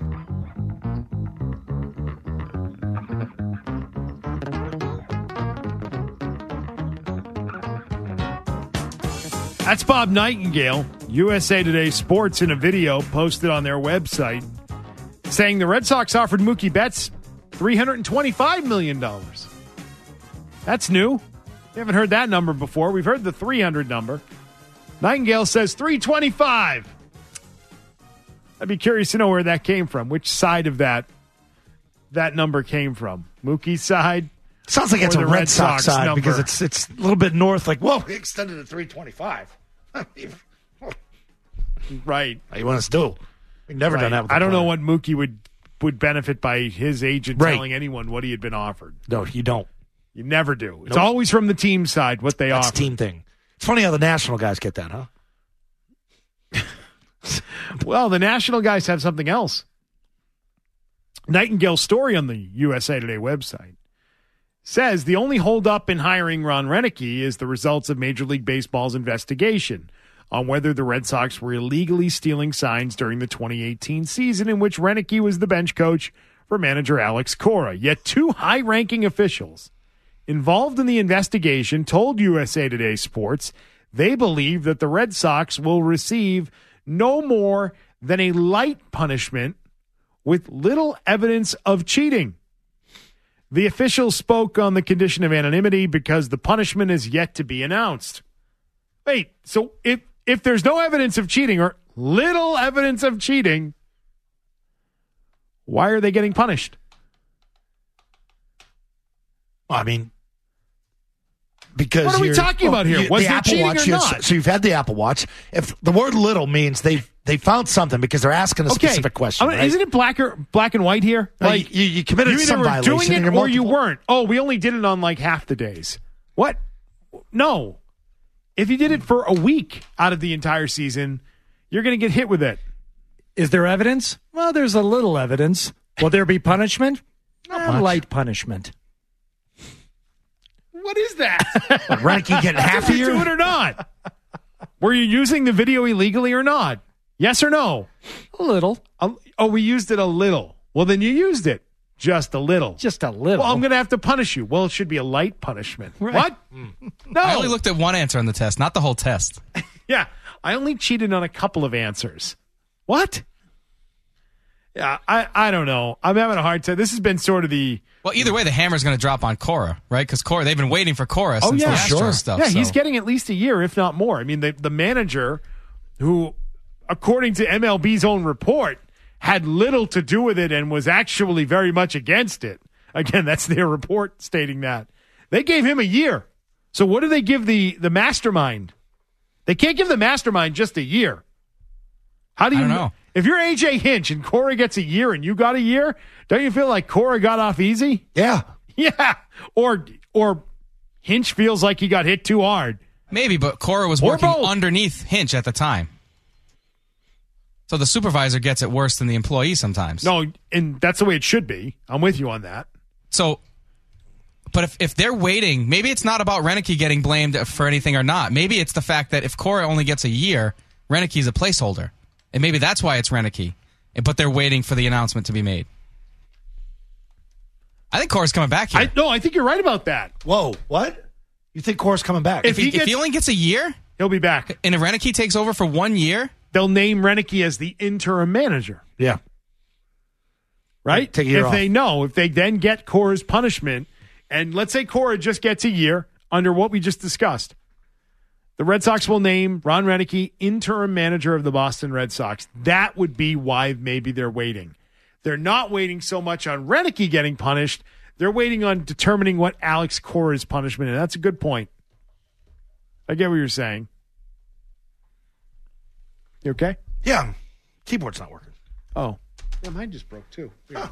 That's Bob Nightingale, U S A Today Sports, in a video posted on their website saying the Red Sox offered Mookie Betts three hundred twenty-five million dollars. That's new. We haven't heard that number before. We've heard the three hundred number. Nightingale says three hundred twenty-five. I'd be curious to know where that came from, which side of that that number came from. Mookie's side? Sounds like it's a the Red, Red Sox, Sox side number? because it's it's a little bit north. Like, whoa, we extended to three twenty-five. Right. What do you want us to do? We've never Right. done that with the I don't know player. what Mookie would, would benefit by his agent Right. telling anyone what he had been offered. No, you don't. You never do. It's Nope. always from the team side what they That's offer. a team thing. It's funny how the national guys get that, huh? Well, the national guys have something else. Nightingale's story on the U S A Today website says the only holdup in hiring Ron Renicky is the results of Major League Baseball's investigation on whether the Red Sox were illegally stealing signs during the twenty eighteen season in which Renicky was the bench coach for manager Alex Cora. Yet two high-ranking officials involved in the investigation told U S A Today Sports they believe that the Red Sox will receive no more than a light punishment with little evidence of cheating. The officials spoke on the condition of anonymity because the punishment is yet to be announced. Wait, so if if there's no evidence of cheating or little evidence of cheating, why are they getting punished? Well, I mean, because What are we you're- talking about here? you- Was the there Apple cheating Watch, or you- not? So you've had the Apple Watch. If the word "little" means they they found something because they're asking a Okay, specific question, I mean, right? isn't it black or black and white here? No, Like you- you committed you either some were violation doing and it you're or you multiple- weren't. Oh, we only did it on like half the days. What? No. If you did it for a week out of the entire season, you're going to get hit with it. Is there evidence? Well, there's a little evidence. Will there be punishment? Not Eh, much. light punishment. What is that? Renicky getting half Did a you year? do it or not? Were you using the video illegally or not? Yes or no? A little. A- oh, we used it a little. Well, then you used it just a little. Just a little. Well, I'm going to have to punish you. Well, it should be a light punishment. Right. What? No. I only looked at one answer on the test, not the whole test. Yeah, I only cheated on a couple of answers. What? Yeah, I, I don't know. I'm having a hard time. This has been sort of the... Well, either way, the hammer's going to drop on Cora, right? Because Cora, they've been waiting for Cora Oh, since yeah, the Astros sure. stuff. Yeah, he's so. getting at least a year, if not more. I mean, the, the manager, who, according to M L B's own report, had little to do with it and was actually very much against it. Again, that's their report stating that. They gave him a year. So what do they give the, the mastermind? They can't give the mastermind just a year. How do you I don't know? If you're A J Hinch and Cora gets a year and you got a year, don't you feel like Cora got off easy? Yeah. Yeah. Or or Hinch feels like he got hit too hard. Maybe, but Cora was Or working both. underneath Hinch at the time. So the supervisor gets it worse than the employee sometimes. No, and that's the way it should be. I'm with you on that. So, but if, if they're waiting, maybe it's not about Renicky getting blamed for anything or not. Maybe it's the fact that if Cora only gets a year, Renicky's a placeholder. And maybe that's why it's Renicky. But they're waiting for the announcement to be made. I think Cora's coming back here. I, no, I think you're right about that. Whoa, what? You think Cora's coming back? if, if he, he if he gets- only gets a year, He'll be back. and if Renicky takes over for one year, They'll name Renicky as the interim manager, Yeah. right? Take a year if off. they know, if they then get Cora's punishment, and let's say Cora just gets a year under what we just discussed, the Red Sox will name Ron Renicky interim manager of the Boston Red Sox. That would be why maybe they're waiting. They're not waiting so much on Renicky getting punished. They're waiting on determining what Alex Cora's punishment is. That's a good point. I get what you're saying. You okay? Yeah. Keyboard's not working. Oh. Yeah, mine just broke too. Yeah.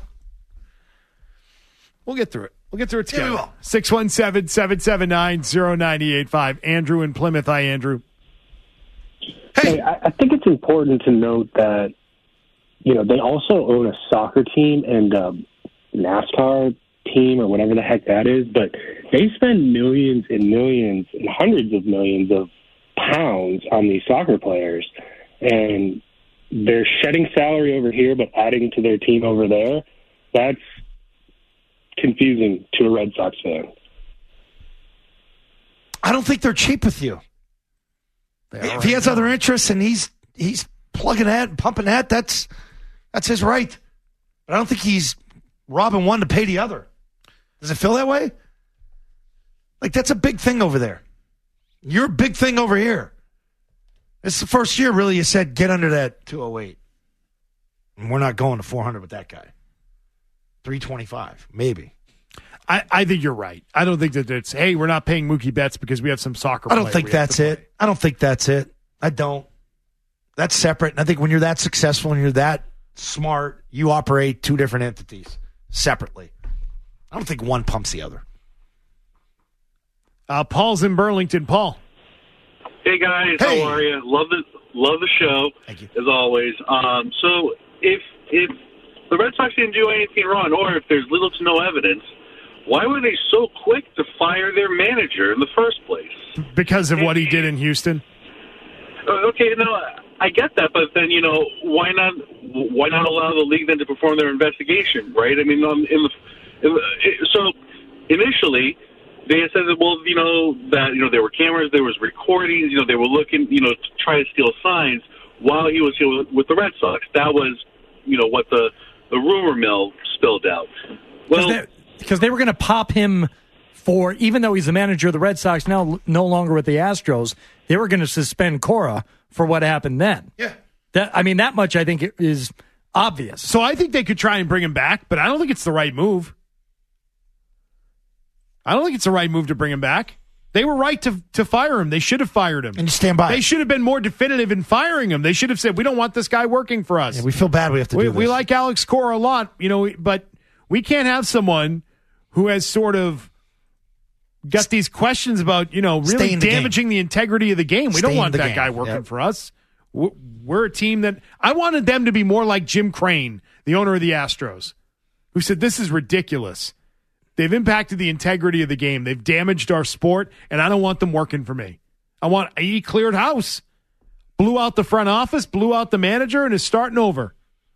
We'll get through it. We'll get through it together. Yeah, we will. six one seven, seven seven nine, zero nine eight five. Andrew in Plymouth. Hi, Andrew. Hey, I, I think it's important to note that, you know, they also own a soccer team and a NASCAR team or whatever the heck that is, but they spend millions and millions and hundreds of millions of pounds on these soccer players, and they're shedding salary over here but adding to their team over there. That's confusing to a Red Sox fan. I don't think they're cheap with you. If he has other interests and he's he's plugging that and pumping that, that's that's his right. But I don't think he's robbing one to pay the other. Does it feel that way? Like, that's a big thing over there. You're a big thing over here. This is the first year, really, you said, get under that two oh eight. And we're not going to four hundred with that guy. three twenty-five, maybe. I, I think you're right. I don't think that it's, hey, we're not paying Mookie Betts because we have some soccer I don't player think we have that's to it. play. I don't think that's it. I don't. That's separate. And I think when you're that successful and you're that smart, you operate two different entities separately. I don't think one pumps the other. Uh, Paul's in Burlington. Paul. Hey guys, Hey. how are you? Love the love the show. Thank you. As always. Um, so if if the Red Sox didn't do anything wrong, or if there's little to no evidence, why were they so quick to fire their manager in the first place? Because of what he did in Houston. Uh, Okay, no, I get that, but then you know why not? Why not allow the league then to perform their investigation, right? I mean, um, in the, in the so initially they had said that well, you know that you know there were cameras, there was recordings, you know they were looking, you know, to try to steal signs while he was here with the Red Sox. That was, you know, what the the rumor mill spilled out. Well, because they, they were going to pop him for, even though he's the manager of the Red Sox now, no longer with the Astros, they were going to suspend Cora for what happened then. Yeah. That, I mean, that much I think is obvious. So I think they could try and bring him back, but I don't think it's the right move. I don't think it's the right move to bring him back. They were right to to fire him. They should have fired him. And you stand by They it. should have been more definitive in firing him. They should have said, we don't want this guy working for us. Yeah, we feel bad we have to we, do this. we like Alex Cora a lot, you know, but we can't have someone who has sort of got these questions about, you know, Stay really in the damaging the integrity of the game. We Stay don't in want the that game. guy working Yep. for us. We're we're a team that I wanted them to be more like Jim Crane, the owner of the Astros, who said this is ridiculous. They've impacted the integrity of the game. They've damaged our sport, and I don't want them working for me. I want he cleared house, blew out the front office, blew out the manager, and is starting over.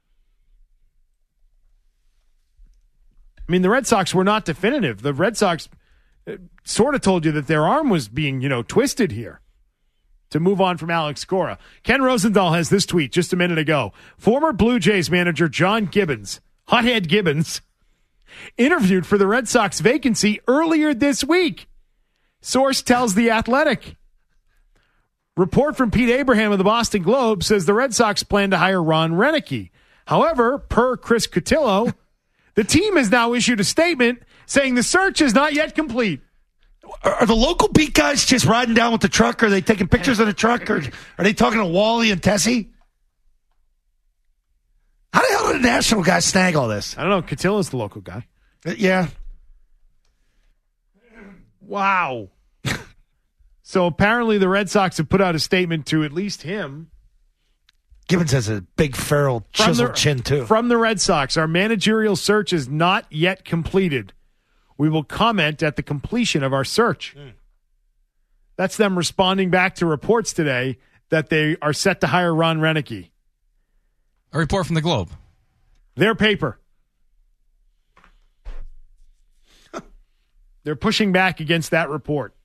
I mean, the Red Sox were not definitive. The Red Sox uh, sort of told you that their arm was being, you know, twisted here to move on from Alex Cora. Ken Rosenthal has this tweet just a minute ago. Former Blue Jays manager John Gibbons, Hothead Gibbons, interviewed for the Red Sox vacancy earlier this week. Source tells The Athletic. Report from Pete Abraham of the Boston Globe says the Red Sox plan to hire Ron Renicky. However, per Chris Cotillo, the team has now issued a statement saying the search is not yet complete. Are, are the local beat guys just riding down with the truck? Are they taking pictures of the truck? Or are they talking to Wally and Tessie? How the hell did the national guys snag all this? I don't know. Cotillo's the local guy. Uh, yeah. Wow. So apparently the Red Sox have put out a statement to at least him. Gibbons has a big, feral, From chiseled the, chin, too. From the Red Sox, our managerial search is not yet completed. We will comment at the completion of our search. Mm. That's them responding back to reports today that they are set to hire Ron Renicky. A report from the Globe. Their paper. They're pushing back against that report.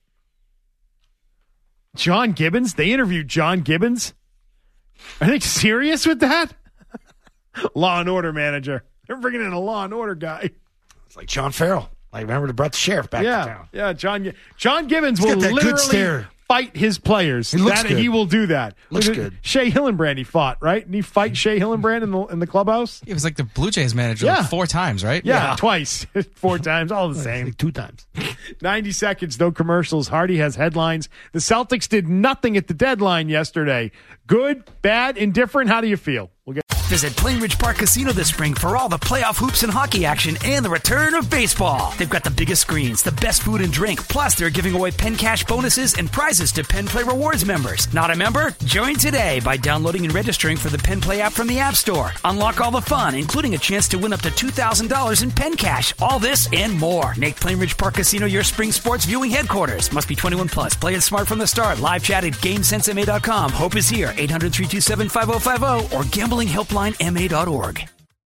John Gibbons? They interviewed John Gibbons? Are they serious with that? Law and Order manager. They're bringing in a Law and Order guy. It's like John Farrell. I remember they brought the sheriff back yeah, to town. Yeah, John John Gibbons He's will got that good literally stare. fight his players. He looks that, good. He will do that. Looks Look at- good. Shea Hillenbrand he fought, right? And he fight Shea Hillenbrand in the in the clubhouse? He was like the Blue Jays manager Yeah. like four times, right? Yeah, twice. Four times, all the same. Two times. ninety seconds, no commercials. Hardy has headlines. The Celtics did nothing at the deadline yesterday. Good, bad, indifferent. How do you feel? We'll get Visit Plain Ridge Park Casino this spring for all the playoff hoops and hockey action and the return of baseball. They've got the biggest screens, the best food and drink, plus they're giving away Penn Cash bonuses and prizes to Penn Play Rewards members. Not a member? Join today by downloading and registering for the Penn Play app from the App Store. Unlock all the fun, including a chance to win up to two thousand dollars in Penn Cash. All this and more. Make Plain Ridge Park Casino your spring sports viewing headquarters. Must be twenty-one plus. Play it smart from the start. Live chat at game sense m a dot com. Hope is here. eight hundred, three two seven, five oh five oh or gambling helpline m a dot org.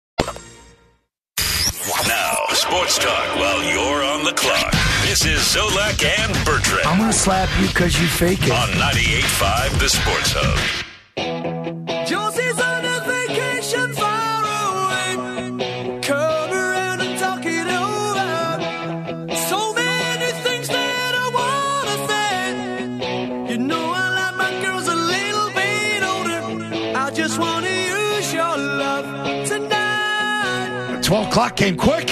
Now, sports talk while you're on the clock. This is Zolak and Bertrand. I'm going to slap you because you fake it. On ninety-eight point five, The Sports Hub. Josie's on a vacation far away. Come around and talk it over. So many things that I want to say. You know I like my girls a little bit older. I just want to use your love tonight. twelve o'clock came quick.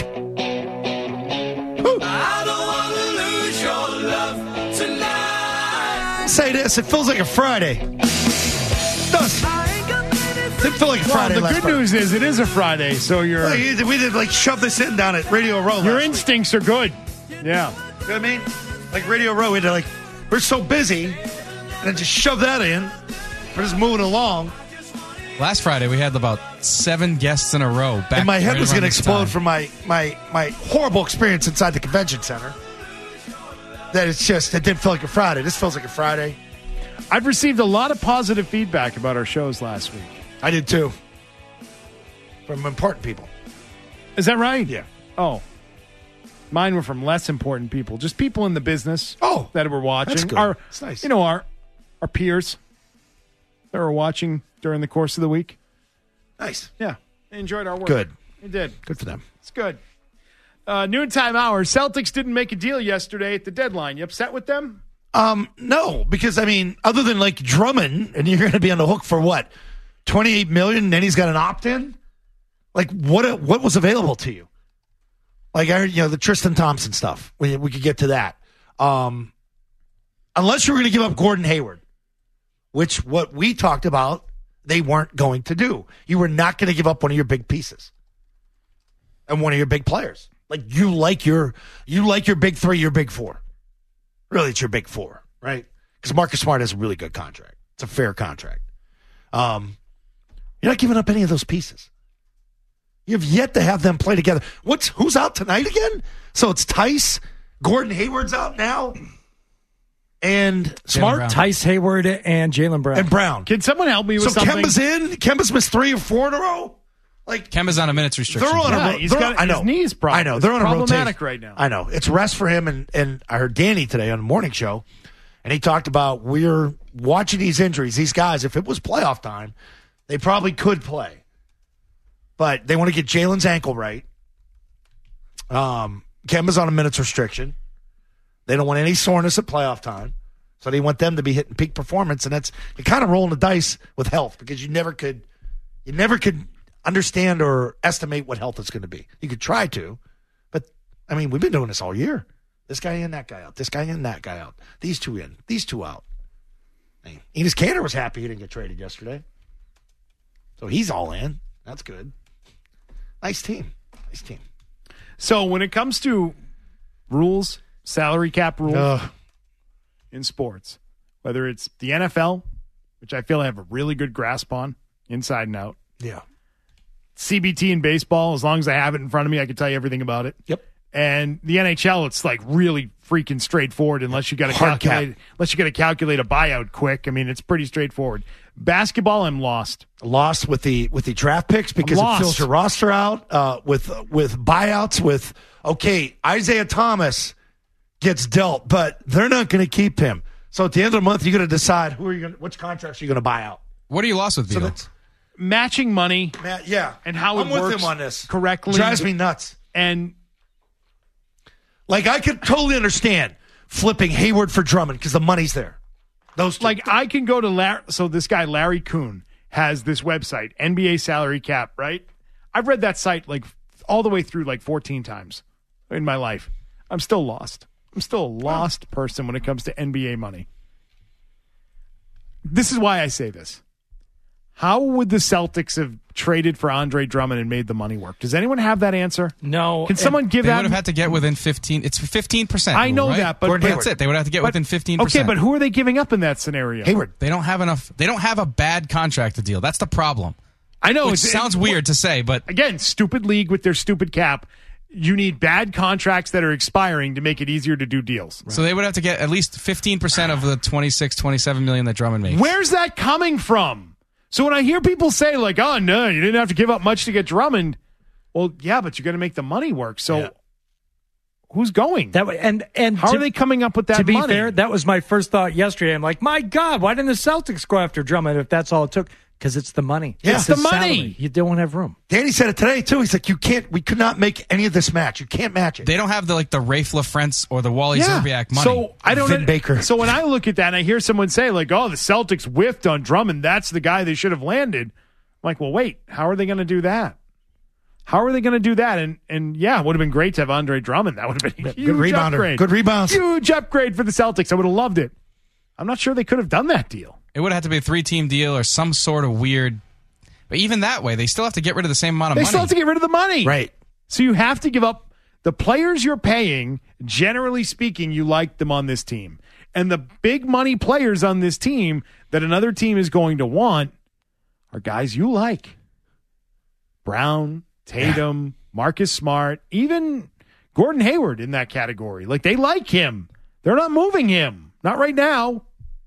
I don't want to lose your love tonight. Say this, it feels like a Friday. It does. It feel like a Friday. Well, the last good Friday. news is it is a Friday, so you're. Like, we did like shove this in down at Radio Row. Your last instincts are good. Yeah. week. You know what I mean? Like Radio Row, we had to like, we're so busy, and then just shove that in. We're just moving along. Last Friday, we had about seven guests in a row. Back And my head right was around going to this explode time. from my, my, my horrible experience inside the convention center. That it's just, it didn't feel like a Friday. This feels like a Friday. I've received a lot of positive feedback about our shows last week. I did too. From important people. Is that right? Yeah. Oh. Mine were from less important people. Just people in the business oh, that were watching. That's good. Our, That's nice. You know, our, our peers that were watching during the course of the week. Nice. Yeah. They enjoyed our work. Good. They did. Good for them. It's good. Uh, noontime hour. Celtics didn't make a deal yesterday at the deadline. You upset with them? Um, no, because I mean, other than like Drummond, and you're going to be on the hook for what, twenty-eight million, and then he's got an opt-in. Like, what? What was available to you? Like, I, you know, the Tristan Thompson stuff. We we could get to that. Um, unless you were going to give up Gordon Hayward, which what we talked about, they weren't going to do. You were not going to give up one of your big pieces and one of your big players. Like you like your you like your big three, your big four. Really, it's your big four, right? Because Marcus Smart has a really good contract. It's a fair contract. Um, you're not giving up any of those pieces. You've yet to have them play together. What's who's out tonight again? So it's Tice, Gordon Hayward's out now, and Smart, Tice Hayward, and Jaylen Brown. and Brown. Can someone help me with So something? Kemba's in. Kemba's missed three or four in a row. Like Kemba's on a minutes restriction. they're on Yeah, a ro- he's they're- got I know his knees problem. I know It's they're on a problematic rotation right now. I know it's rest for him, and and I heard Danny today on the morning show, and he talked about we're watching these injuries. These guys, if it was playoff time, they probably could play, but they want to get Jalen's ankle right. Um, Kemba's on a minutes restriction. They don't want any soreness at playoff time, so they want them to be hitting peak performance, and that's you're kind of rolling the dice with health because you never could, you never could. understand or estimate what health is going to be. You could try to, but I mean, we've been doing this all year. This guy in, that guy out. This guy in, that guy out. These two in, these two out. I mean, Enos Kanter was happy he didn't get traded yesterday. So he's all in. That's good. Nice team. Nice team. So when it comes to rules, salary cap rules Ugh. in sports, whether it's the N F L, which I feel I have a really good grasp on inside and out, Yeah. C B T in baseball, as long as I have it in front of me, I can tell you everything about it. Yep. And the N H L, it's like really freaking straightforward unless you got to Hard cap. calculate unless you got to calculate a buyout quick. I mean, it's pretty straightforward. Basketball, I'm lost. Lost with the with the draft picks because I'm it lost. fills your roster out uh, with with buyouts. With okay, Isaiah Thomas gets dealt, but they're not going to keep him. So at the end of the month, you're going to decide who are you going, which contracts are you going to buy out. What are you lost with, So Beal? that's Matching money Matt, yeah, and how I'm it with works him on this. correctly Drives me nuts. and Like I could totally understand flipping Hayward for Drummond because the money's there. Those two. like I can go to Larry. So this guy Larry Kuhn has this website, N B A Salary Cap. Right? I've read that site like all the way through like fourteen times in my life. I'm still lost. I'm still a lost person when it comes to N B A money. This is why I say this. How would the Celtics have traded for Andre Drummond and made the money work? Does anyone have that answer? No. Can someone give they that? They would have had to get within fifteen. It's fifteen percent. I know right? that, but, but that's it. They would have to get but, within fifteen percent. Okay, but who are they giving up in that scenario? Hayward. They don't have enough. They don't have a bad contract to deal. That's the problem. I know. Which It sounds it, weird to say, but again, stupid league with their stupid cap. You need bad contracts that are expiring to make it easier to do deals. So they would have to get at least fifteen percent of the twenty-six, twenty-seven million that Drummond makes. Where's that coming from? So when I hear people say, like, oh, no, you didn't have to give up much to get Drummond, well, yeah, but you're going to make the money work. So yeah. who's going? That and and How to, are they coming up with that To be money? fair, that was my first thought yesterday. I'm like, my God, why didn't the Celtics go after Drummond if that's all it took? Because it's the money. Yeah. It's It's the the salary. money. You don't have room. Danny said it today, too. He's like, you can't, we could not make any of this match. You can't match it. They don't have the like the Rafe LaFrance or the Wally Yeah. Zerbiak money. So I don't Vin Baker. So when I look at that and I hear someone say, like, oh, the Celtics whiffed on Drummond, that's the guy they should have landed. I'm like, well, wait, how are they going to do that? How are they going to do that? And and yeah, it would have been great to have Andre Drummond. That would have been a huge Good rebounder. upgrade. Good rebounds. Huge upgrade for the Celtics. I would have loved it. I'm not sure they could have done that deal. It would have had to be a three-team deal or some sort of weird. But even that way, they still have to get rid of the same amount of They money. still have to get rid of the money. Right. So you have to give up the players you're paying. Generally speaking, you like them on this team. And the big money players on this team that another team is going to want are guys you like. Brown, Tatum, Marcus Smart, even Gordon Hayward in that category. Like, they like him. They're not moving him. Not right now.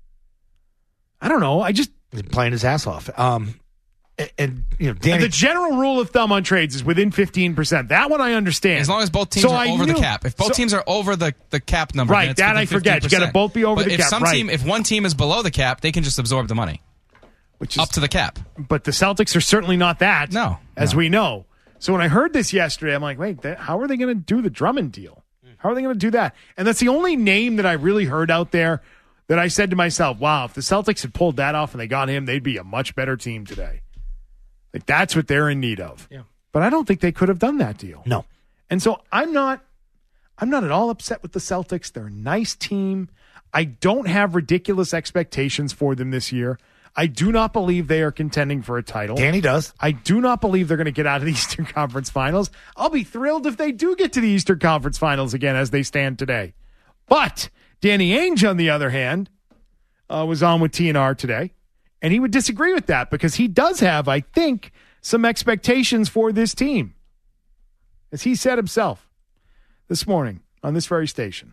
I don't know. I just... He's playing his ass off. Um, and, and, you know, Danny... And the general rule of thumb on trades is within fifteen percent. That one I understand. As long as both teams So are I over knew- the cap. If both so- teams are over the, the cap number, Right, then it's that within I forget. You fifteen percent. gotta both be over but the if cap, Some right. team, if one team is below the cap, they can just absorb the money. Which is, up to the cap. But the Celtics are certainly not that. No. As no. we know. So when I heard this yesterday, I'm like, wait, that, how are they going to do the Drummond deal? How are they going to do that? And that's the only name that I really heard out there that I said to myself, wow, if the Celtics had pulled that off and they got him, they'd be a much better team today. Like, that's what they're in need of. Yeah. But I don't think they could have done that deal. No. And so I'm not I'm not at all upset with the Celtics. They're a nice team. I don't have ridiculous expectations for them this year. I do not believe they are contending for a title. Danny does. I do not believe they're going to get out of the Eastern Conference Finals. I'll be thrilled if they do get to the Eastern Conference Finals again as they stand today. But Danny Ainge, on the other hand, uh, was on with T N R today, and he would disagree with that because he does have, I think, some expectations for this team. As he said himself this morning on this very station.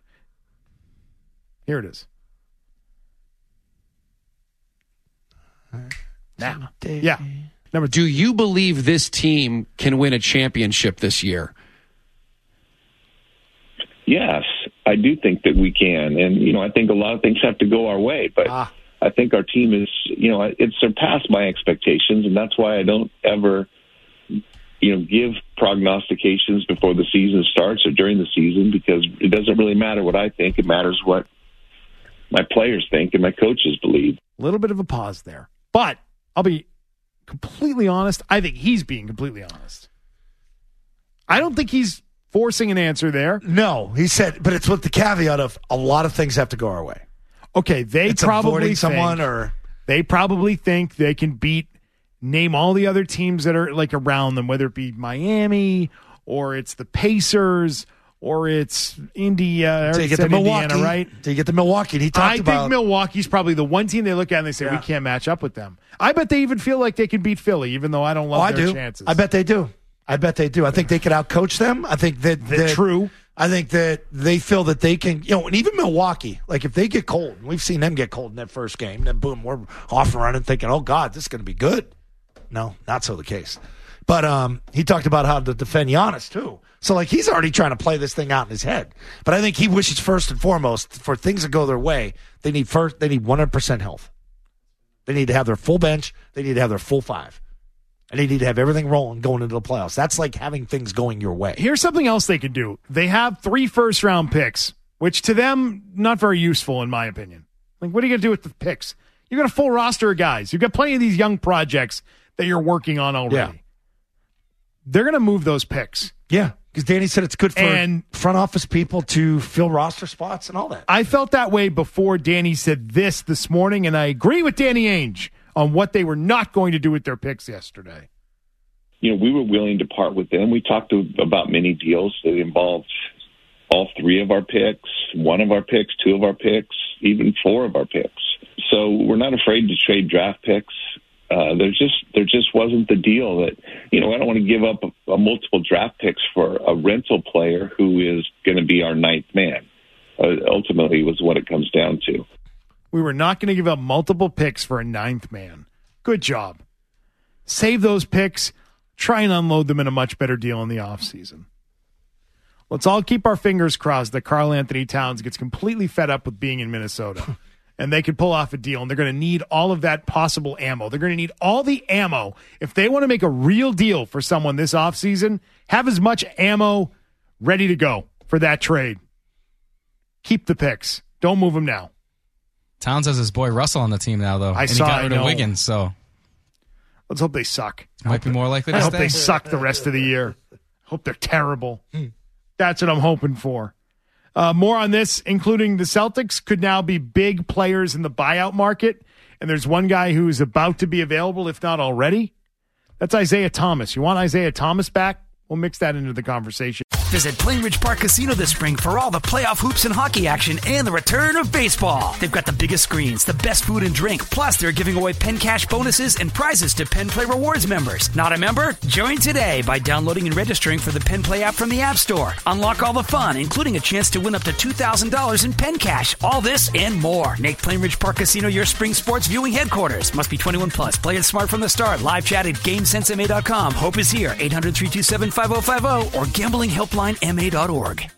Here it is. Now, yeah. Number, do you believe this team can win a championship this year? Yes, I do think that we can. And, you know, I think a lot of things have to go our way. But ah. I think our team is, you know, it surpassed my expectations. And that's why I don't ever, you know, give prognostications before the season starts or during the season, because it doesn't really matter what I think. It matters what my players think and my coaches believe. A little bit of a pause there. But I'll be completely honest. I think he's being completely honest. I don't think he's forcing an answer there. No, he said, but it's with the caveat of a lot of things have to go our way. Okay, they It's probably avoiding think, someone or they probably think they can beat, name all the other teams that are like around them, whether it be Miami or it's the Pacers or it's India. Till you get to Indiana, Milwaukee, right? Till you get to Milwaukee. And he talked I about think Milwaukee's probably the one team they look at and they say, Yeah. we can't match up with them. I bet they even feel like they can beat Philly, even though I don't love oh, I their do. chances. I bet they do. I bet they do. I think they could outcoach them. I think that, that true. I think that they feel that they can, you know, and even Milwaukee, like if they get cold, and we've seen them get cold in that first game, then boom, we're off and running thinking, oh God, this is going to be good. No, not so the case. But um, he talked about how to defend Giannis too. So like he's already trying to play this thing out in his head. But I think he wishes first and foremost for things to go their way, they need first they need one hundred percent health. They need to have their full bench. They need to have their full five. And they need to have everything rolling going into the playoffs. That's like having things going your way. Here's something else they could do. They have three first round picks, which to them, not very useful in my opinion. Like, what are you going to do with the picks? You got a full roster of guys. You've got plenty of these young projects that you're working on already. Yeah. They're going to move those picks. Yeah, because Danny said it's good for And- front office people to fill roster spots and all that. I felt that way before Danny said this this morning, and I agree with Danny Ainge on what they were not going to do with their picks yesterday. You know, we were willing to part with them. We talked to, about many deals that involved all three of our picks, one of our picks, two of our picks, even four of our picks. So we're not afraid to trade draft picks. Uh, there just there just wasn't the deal that, you know, I don't want to give up a, a multiple draft picks for a rental player who is going to be our ninth man. Uh, ultimately was what it comes down to. We were not going to give up multiple picks for a ninth man. Good job. Save those picks. Try and unload them in a much better deal in the offseason. Let's all keep our fingers crossed that Karl Anthony Towns gets completely fed up with being in Minnesota and they can pull off a deal, and they're going to need all of that possible ammo. They're going to need all the ammo. If they want to make a real deal for someone this offseason, have as much ammo ready to go for that trade. Keep the picks. Don't move them now. Towns has his boy Russell on the team now, though. I and saw, he got I rid know. of Wiggins, so let's hope they suck. Might be more likely to I hope stay. they suck the rest of the year. Hope they're terrible. That's what I'm hoping for. Uh, more on this, including the Celtics could now be big players in the buyout market, and there's one guy who is about to be available, if not already. That's Isaiah Thomas. You want Isaiah Thomas back? We'll mix that into the conversation. Visit Plainridge Park Casino this spring for all the playoff hoops and hockey action and the return of baseball. They've got the biggest screens, the best food and drink, plus they're giving away Penn Cash bonuses and prizes to Penn Play Rewards members. Not a member? Join today by downloading and registering for the Penn Play app from the App Store. Unlock all the fun, including a chance to win up to two thousand dollars in Penn Cash. All this and more. Make Plainridge Park Casino your spring sports viewing headquarters. Must be twenty-one plus. Play it smart from the start. Live chat at GameSense M A dot com. Hope is here. eight hundred, three two seven, five oh five oh or gambling helpline M A dot org.